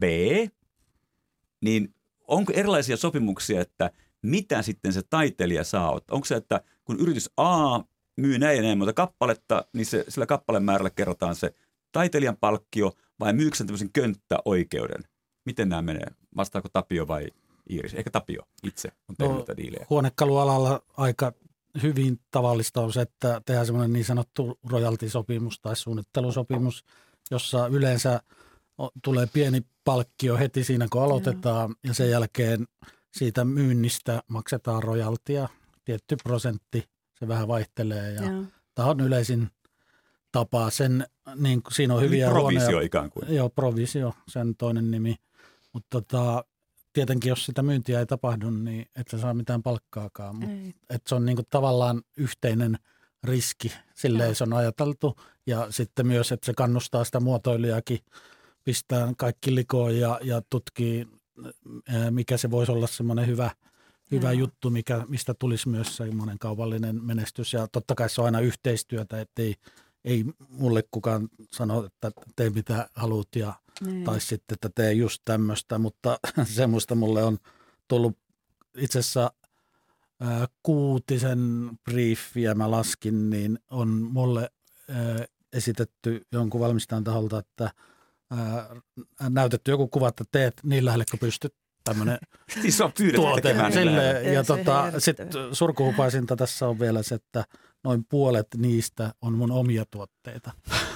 niin onko erilaisia sopimuksia, että mitä sitten se taiteilija saa ottaa? Onko se, että kun yritys A myy näin ja näin monta kappaletta, niin se, sillä kappaleen määrällä kerrotaan se taiteilijan palkkio vai myykö sen tämmöisen könttäoikeuden? Miten nämä menee? Vastaako Tapio vai Iiris? Ehkä Tapio itse on tehnyt no, tätä diilejä. Huonekalualalla aika hyvin tavallista on se, että tehdään semmoinen niin sanottu royalty-sopimus tai suunnittelusopimus, jossa yleensä tulee pieni palkkio heti siinä, kun aloitetaan mm. ja sen jälkeen siitä myynnistä maksetaan royaltia, tietty prosentti, se vähän vaihtelee ja mm. tämä on yleisin tapa. Sen, niin, siinä on hyviä provisio huoneja, ikään kuin. Joo, provisio, sen toinen nimi, mutta tota, tietenkin jos sitä myyntiä ei tapahdu, niin et sä saa mitään palkkaakaan. Mut, et se on niin kuin tavallaan yhteinen riski, silleen no. se on ajateltu. Ja sitten myös, että se kannustaa sitä muotoilijakin pistää kaikki likoon ja, ja tutkii, mikä se voisi olla semmoinen hyvä, hyvä juttu, mikä, mistä tulisi myös semmoinen kaupallinen menestys. Ja totta kai se on aina yhteistyötä, ettei ei mulle kukaan sano, että tee mitä haluat ja niin. tai sitten, että tee just tämmöistä, mutta semmoista mulle on tullut itse asiassa ää, kuutisen briefiä mä laskin, niin on mulle ää, esitetty jonkun valmistajan taholta, että ää, näytetty joku kuva, että teet niin lähelle kuin pystyt tämmöinen siis on tuote. Sille, ja tota, sitten surkuhupaisinta tässä on vielä se, että noin puolet niistä on mun omia tuotteita.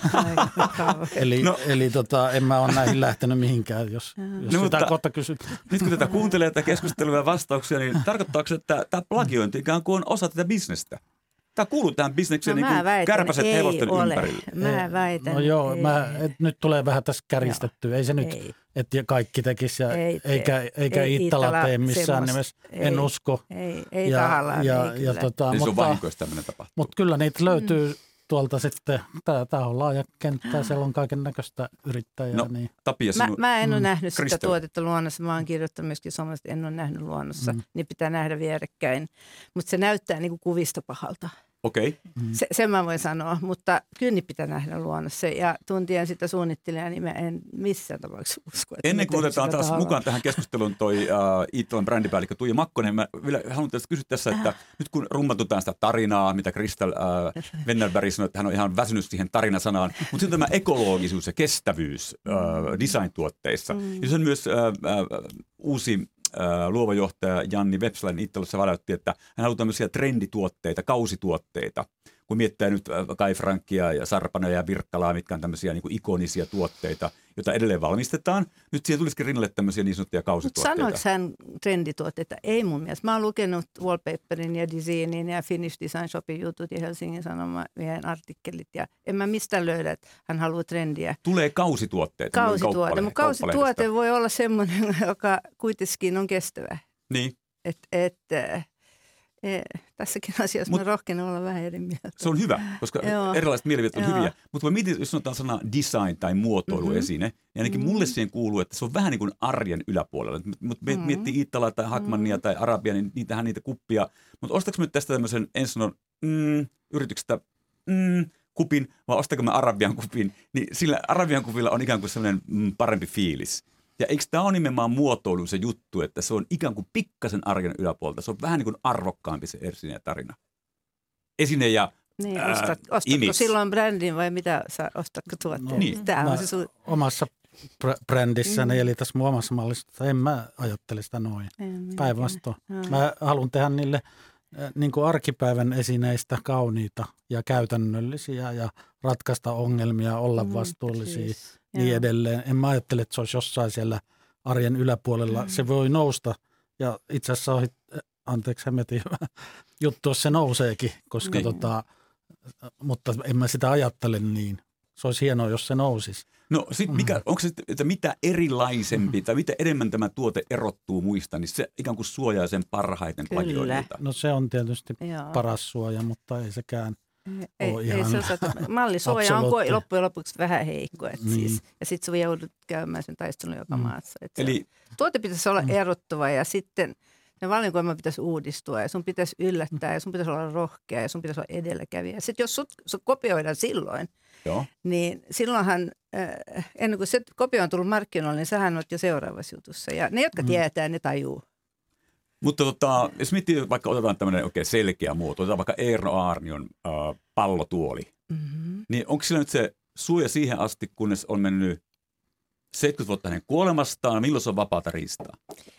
eli no. eli tota, en mä ole näihin lähtenyt mihinkään, jos, jos no, sitä kohta kysyt. Nyt kun tätä kuuntelee tätä keskustelua ja vastauksia, niin tarkoittaako se, että tämä plagiointi ikään kuin on osa tätä bisnestä? Tämä kuuluu tähän bisnekseen no, niin kuin kärpäset hevosten ole. Ympärillä. Mä väitän. No joo, mä, et, nyt tulee vähän tässä kärjistettyä. Ei se nyt, että kaikki tekisi ja ei, eikä, eikä ei Iittala tee missään nimessä. En usko. Ei, ei ja, tahallaan. Ja, ja, tota, niin se on vahinkoista tämmöinen tapahtuu. Mutta kyllä niitä löytyy mm. tuolta sitten. Tämä on laaja kenttä, siellä on kaiken näköistä yrittäjää. No, niin. Tapia, mä, mä en ole mm. nähnyt Kristel. sitä tuotetta luonnossa. Mä oon kirjoittanut myöskin somasta, en ole nähnyt luonnossa. Mm. Niin pitää nähdä vierekkäin. Mutta se näyttää niin kuin kuvista pahalta. Okei. Okay. Se, sen mä voin sanoa, mutta kyllä pitää nähdä luonnossa. Ja tuntien sitä suunnittelijaa, niin mä en missään tapauksessa usko. Ennen kuin otetaan taas tahalla. mukaan tähän keskusteluun toi uh, Iittalan brändipäällikkö Tuija Makkonen, mä vielä haluan tästä kysyä tässä, että nyt kun rummatutaan sitä tarinaa, mitä Kristel uh, Wennerberg sanoi, että hän on ihan väsynyt siihen tarinasanaan, mutta sitten tämä ekologisuus ja kestävyys uh, design-tuotteissa. Mm. Ja se on myös uh, uh, uusi luova johtaja Janni Webslain Iittalassa väläytti, että hän haluaa tämmöisiä trendituotteita, kausituotteita. Kun miettii nyt Kai Franckia ja Sarpana ja Virkkalaa, mitkä on tämmöisiä niin kuin ikonisia tuotteita, joita edelleen valmistetaan. Nyt siihen tulisikin rinnalle tämmöisiä niin sanottuja kausituotteita. Mutta sanoiko hän trendituotteita? Ei mun mielestä. Mä oon lukenut Wallpaperin ja Designin ja Finnish Design Shopin jutut ja Helsingin Sanomien artikkelit. Ja en mä mistään löydä, että hän haluaa trendiä. Tulee kausituotteita. Kausituote, mutta kausituote voi olla semmoinen, joka kuitenkin on kestävä. Niin. Että et, E, tässäkin asiassa Mut, mä rohkenen olla vähän eri mieltä. Se on hyvä, koska erilaiset mielipiteet on Joo. hyviä. Mutta kun mietin, jos sanotaan sana design tai muotoiluesine, mm-hmm. niin ainakin mm-hmm. mulle siihen kuuluu, että se on vähän niin kuin arjen yläpuolella. Mutta mm-hmm. miettii Iittalaa tai Hackmannia mm-hmm. tai Arabia, niin niitähän niitä kuppia. Mutta ostaks nyt tästä tämmöisen, en sano mm, yrityksestä mm, kupin, vai ostako mä Arabian kupin, niin sillä Arabian kupilla on ikään kuin semmoinen mm, parempi fiilis. Ja eikö tämä ole nimenomaan muotoilu se juttu, että se on ikään kuin pikkasen arjen yläpuolta. Se on vähän niin kuin arvokkaampi se esine ja tarina. Esine ja Niin, ostat, ostatko imis. Silloin brändin vai mitä sä ostatko tuotteen? No, niin. Mä se su- omassa br- brändissäni, mm. eli tässä mun omassa mallissa, en mä ajattele sitä noin. Päinvastoin. Mä haluan tehdä niille niin kuin arkipäivän esineistä kauniita ja käytännöllisiä ja ratkaista ongelmia, olla mm, vastuullisia siis. Niin Joo. edelleen. En mä ajattele, että se olisi jossain siellä arjen yläpuolella. Mm. Se voi nousta ja itse asiassa on, anteeksi hämetin juttu, jos se nouseekin, koska niin. tota, mutta en mä sitä ajattele niin. Se olisi hienoa, jos se nousisi. No sit mikä, mm. onko se, että mitä erilaisempi tai mitä enemmän tämä tuote erottuu muista, niin se ikään kuin suojaa sen parhaiten plagioinnilta. No se on tietysti Joo. paras suoja, mutta ei sekään ei, ole ei, ihan ei se mallisuoja on loppujen lopuksi vähän heikko. Et niin. siis, ja sitten sun joudut käymään sen taistelun joka mm. maassa. Et Eli, tuote pitäisi olla mm. erottuva ja sitten ne valikoima pitäisi uudistua ja sun pitäisi yllättää ja sun pitäisi olla rohkea ja sun pitäisi olla edelläkävijä. Sitten jos sut, sut kopioidaan silloin, Joo. niin silloinhan äh, ennen kuin se kopio on tullut markkinoille, niin sähän olet jo seuraavassa jutussa. Ja ne, jotka mm. tietää, ne tajuu. Mutta tota, jos miettii, vaikka otetaan tämmöinen oikein selkeä muoto, otetaan vaikka Eero Aarnion äh, pallotuoli, mm-hmm. niin onko sillä nyt se suoja siihen asti, kunnes on mennyt seitsemänkymmentä vuotta hänen kuolemastaan, milloin se on vapaata riistaa?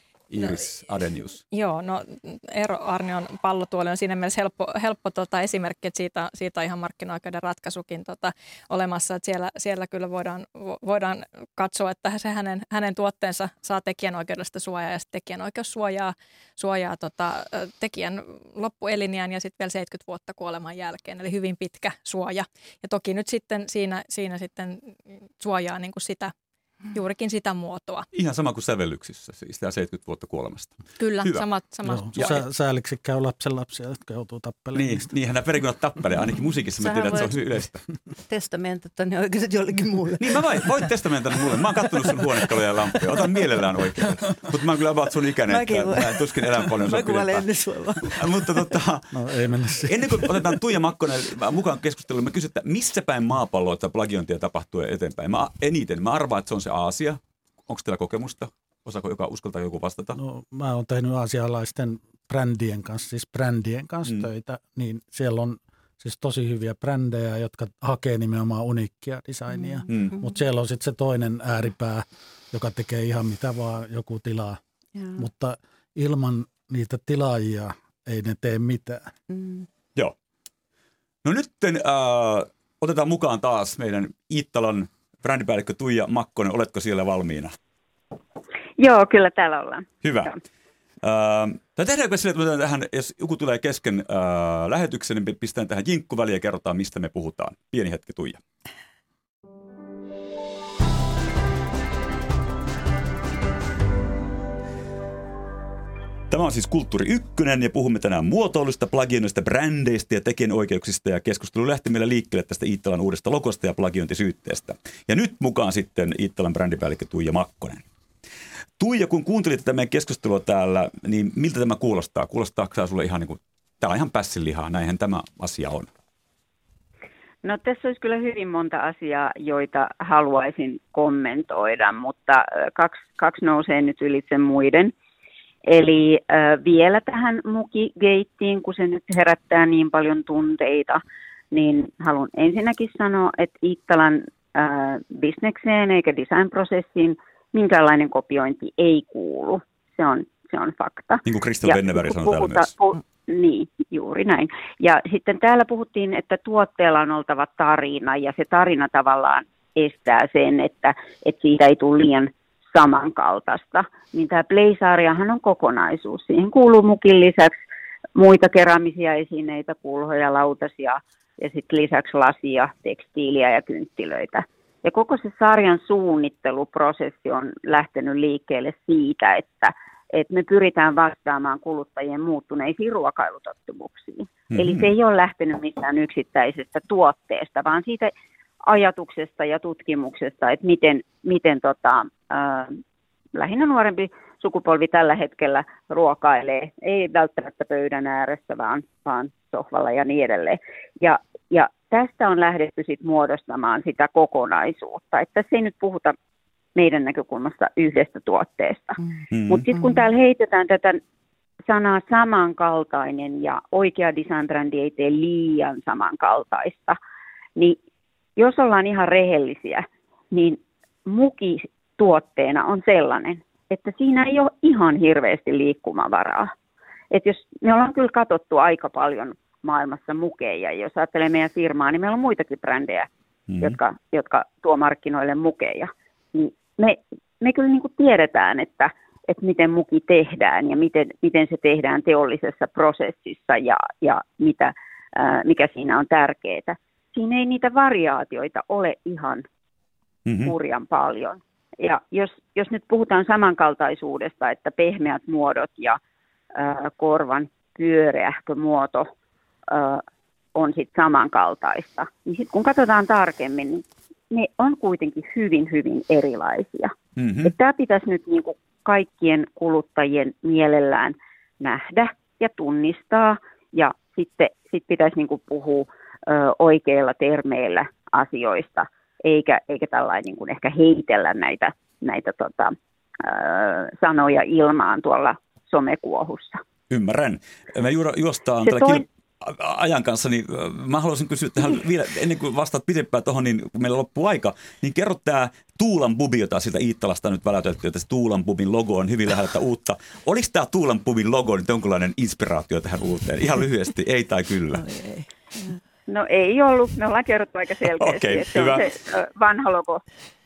Iiris no, Adenius. Joo, no Eero Aarnion pallotuoli on siinä mielessä helppo, helppo tota, esimerkki, että siitä, siitä on ihan markkina-oikeuden ratkaisukin tota, olemassa, että siellä, siellä kyllä voidaan, voidaan katsoa, että se hänen, hänen tuotteensa saa tekijänoikeudellista suojaa ja sitten tekijänoikeus suojaa, suojaa tota, tekijän loppueliniän ja sitten vielä seitsemänkymmentä vuotta kuoleman jälkeen, eli hyvin pitkä suoja. Ja toki nyt sitten siinä, siinä sitten suojaa niin kuin sitä, juurikin sitä muotoa. Ihan sama kuin sävellyksissä, siis tämä seitsemänkymmentä vuotta kuolemasta. Kyllä, Hyvä. samat. samat no, sä, sääliksi käy lapsenlapsia, jotka joutuu tappelemaan. Niin, niinhän nämä perikunnat tappelee, ainakin musiikissa mä tiedän, että se on hyvin yleistä. Testamentata ne oikeasti jollekin muulle. Niin mä voin, voit testamentata mulle. Mä oon kattonut sun huonekaluja ja lampuja. Otan mielellään oikein. Mutta mä oon kyllä about sun ikäinen, että mä en tuskin elän paljon. Mä kuvailen ennen sua vaan. Mutta tota, no, ei mennä ennen kuin otetaan Tuija Makkonen mukaan keskusteluun, mä kysyn, että missä päin maapalloa tätä plagiointia tapahtuu eteenpäin? Mä eniten, mä arvaan, että se on se Aasia. Onko teillä kokemusta? Osaako joka uskaltaa joku vastata? No, mä oon tehnyt aasialaisten brändien kanssa, siis brändien kanssa mm. töitä, niin siellä on siis tosi hyviä brändejä, jotka hakee nimenomaan uniikkia designia. Mm. Mutta siellä on sitten se toinen ääripää, joka tekee ihan mitä vaan joku tilaa. Ja. Mutta ilman niitä tilaajia ei ne tee mitään. Mm. Joo. No nyt äh, otetaan mukaan taas meidän Iittalan brändipäällikkö Tuija Makkonen, oletko siellä valmiina? Joo, kyllä täällä ollaan. Hyvä. Äh, tehdäänkö sille, että tähän, jos joku tulee kesken äh, lähetyksen, niin pistetään tähän jinkku väliin ja kerrotaan, mistä me puhutaan. Pieni hetki, Tuija. Tämä on siis Kulttuuri Ykkönen ja puhumme tänään muotoilusta, plagioinnista, brändeistä ja tekijänoikeuksista ja keskustelu lähti meillä liikkeelle tästä Iittalan uudesta logosta ja plagiointisyytteestä. Ja nyt mukaan sitten Iittalan brändipäällikkö Tuija Makkonen. Tuija, kun kuuntelit tätä meidän keskustelua täällä, niin miltä tämä kuulostaa? Kuulostaako tämä sulle ihan niin kuin, tämä on ihan pässinlihaa, näinhän tämä asia on? No tässä olisi kyllä hyvin monta asiaa, joita haluaisin kommentoida, mutta kaksi, kaksi nousee nyt ylitse muiden. Eli äh, vielä tähän mukigeittiin, kun se nyt herättää niin paljon tunteita, niin haluan ensinnäkin sanoa, että Iittalan äh, bisnekseen eikä designprosessiin minkäänlainen kopiointi ei kuulu. Se on, se on fakta. Niin kuin Kristel Venneberg sanoi täällä myös. Pu, niin, juuri näin. Ja sitten täällä puhuttiin, että tuotteella on oltava tarina, ja se tarina tavallaan estää sen, että, että siitä ei tule liian samankaltaista, niin tämä Play-sarjahan on kokonaisuus. Siihen kuuluu mukin lisäksi muita keraamisia esineitä, kulhoja, lautasia ja sitten lisäksi lasia, tekstiiliä ja kynttilöitä. Ja koko se sarjan suunnitteluprosessi on lähtenyt liikkeelle siitä, että, että me pyritään vastaamaan kuluttajien muuttuneisiin ruokailutottumuksiin. Mm-hmm. Eli se ei ole lähtenyt missään yksittäisestä tuotteesta, vaan siitä ajatuksesta ja tutkimuksesta, että miten, miten tota, äh, lähinnä nuorempi sukupolvi tällä hetkellä ruokailee, ei välttämättä pöydän ääressä, vaan, vaan sohvalla ja niin edelleen. Ja, ja tästä on lähdetty sit muodostamaan sitä kokonaisuutta, että tässä ei nyt puhuta meidän näkökulmasta yhdestä tuotteesta. Mm. Mutta sitten kun täällä heitetään tätä sana samankaltainen ja oikea design-brändi ei tee liian samankaltaista, niin jos ollaan ihan rehellisiä, niin muki tuotteena on sellainen, että siinä ei ole ihan hirveästi liikkumavaraa. Et jos me ollaan kyllä katsottu aika paljon maailmassa mukeja, jos ajattelee meidän firmaa, niin meillä on muitakin brändejä, mm-hmm. jotka, jotka tuo markkinoille mukeja. Niin me, me kyllä niin kuin tiedetään, että, että miten muki tehdään ja miten, miten se tehdään teollisessa prosessissa ja, ja mitä, ää, mikä siinä on tärkeää. Siinä ei niitä variaatioita ole ihan mm-hmm. hurjan paljon. Ja jos, jos nyt puhutaan samankaltaisuudesta, että pehmeät muodot ja ää, korvan pyöreähkö muoto ää, on sitten samankaltaista, niin sitten kun katsotaan tarkemmin, niin ne on kuitenkin hyvin, hyvin erilaisia. Mm-hmm. Tämä pitäisi nyt niinku kaikkien kuluttajien mielellään nähdä ja tunnistaa, ja sitten sit pitäisi niinku puhua ö, oikeilla termeillä asioista, eikä, eikä tällainen niinku ehkä heitellä näitä, näitä tota, ö, sanoja ilmaan tuolla somekuohussa. Ymmärrän. Me ju- juostaan tällä toi... kil- ajan kanssa, niin mä haluaisin kysyä tähän vielä, ennen kuin vastaat pitempään tuohon, niin kun meillä loppuu aika, niin kerro tämä Tuulan pubi, jota sieltä Iittalasta nyt väläytetty, että se Tuulan pubin logo on hyvin läheltä uutta. Oliko tämä Tuulan pubin logo nyt jonkinlainen inspiraatio tähän uuteen? Ihan lyhyesti, ei tai kyllä? No ei, no ei ollut, me ollaan kerrottu aika selkeästi, okay, että hyvä. Se on se vanha logo.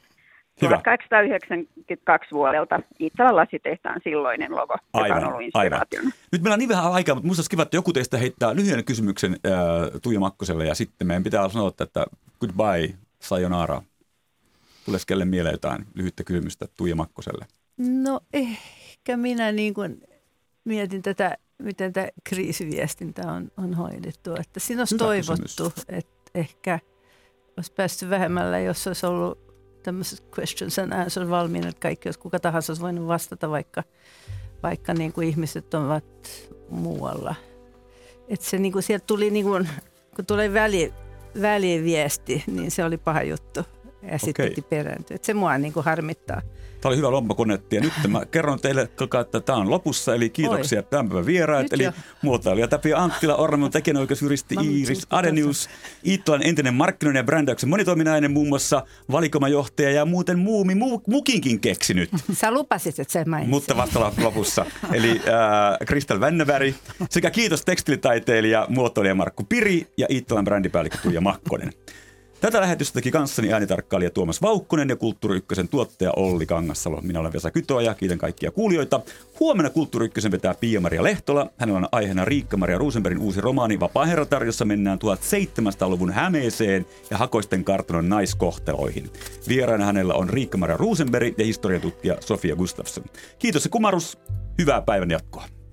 tuhatkahdeksansataayhdeksänkymmentäkaksi vuodelta Iittalan lasitehtaan silloinen logo, aivan, joka on ollut inspiraationa. Nyt meillä on niin vähän aikaa, mutta musta olisi kiva, että joku teistä heittää lyhyen kysymyksen äh, Tuija Makkoselle ja sitten meidän pitää sanoa, että goodbye, sayonara. Tulisi kelle mieleen jotain lyhyttä kysymystä Tuija Makkoselle? No ehkä minä niin kuin mietin tätä, miten tämä kriisiviestintä on, on hoidettu. Että siinä olisi hyvä toivottu, kysymys. Että ehkä olisi päästy vähemmällä, jos olisi ollut tämmöiset questions and answers valmiina, että kaikki, jos kuka tahansa olisi voinut vastata, vaikka, vaikka niin kuin ihmiset ovat muualla. Että se niin kuin sieltä tuli, niin kuin, kun tuli väli, väliviesti, niin se oli paha juttu. Ja sitten piti perääntyä. Että se mua niin kuin harmittaa. Tämä oli hyvä lompakonetti ja nyt mä kerron teille, että tämä on lopussa, eli kiitoksia tämän päivän vieraat. Nyt eli jo. Muotoilija Tapio Anttila, ornamentin tekijänoikeusjuristi Iiris Adenius, Iittalan entinen markkinoiden ja brändäyksen monitoiminainen, muun muassa valikoimajohtaja ja muuten muumi mu, mukinkin keksinyt. Sä lupasit, että se mainitsi. Mutta vasta lopussa. Eli äh, Kristel Vennäberg sekä kiitos tekstilitaiteilija, muotoilija Markku Piri ja Iittalan brändipäällikkö Tuija Makkonen. Tätä lähetystä teki kanssani äänitarkkailija Tuomas Vaukkonen ja Kulttuuri Ykkösen tuottaja Olli Kangassalo. Minä olen Vesa Kytoja, kiitän kaikkia kuulijoita. Huomenna Kulttuuri Ykkösen vetää Pia-Maria Lehtola. Hänellä on aiheena Riikka-Maria Rosenbergin uusi romaani Vapaaherratar, jossa mennään tuhatseitsemänsataaluvun Hämeeseen ja Hakoisten kartanon naiskohteloihin. Vieraana hänellä on Riikka-Maria Rosenberg ja historiatutkija Sofia Gustafsson. Kiitos ja kumarus. Hyvää päivän jatkoa.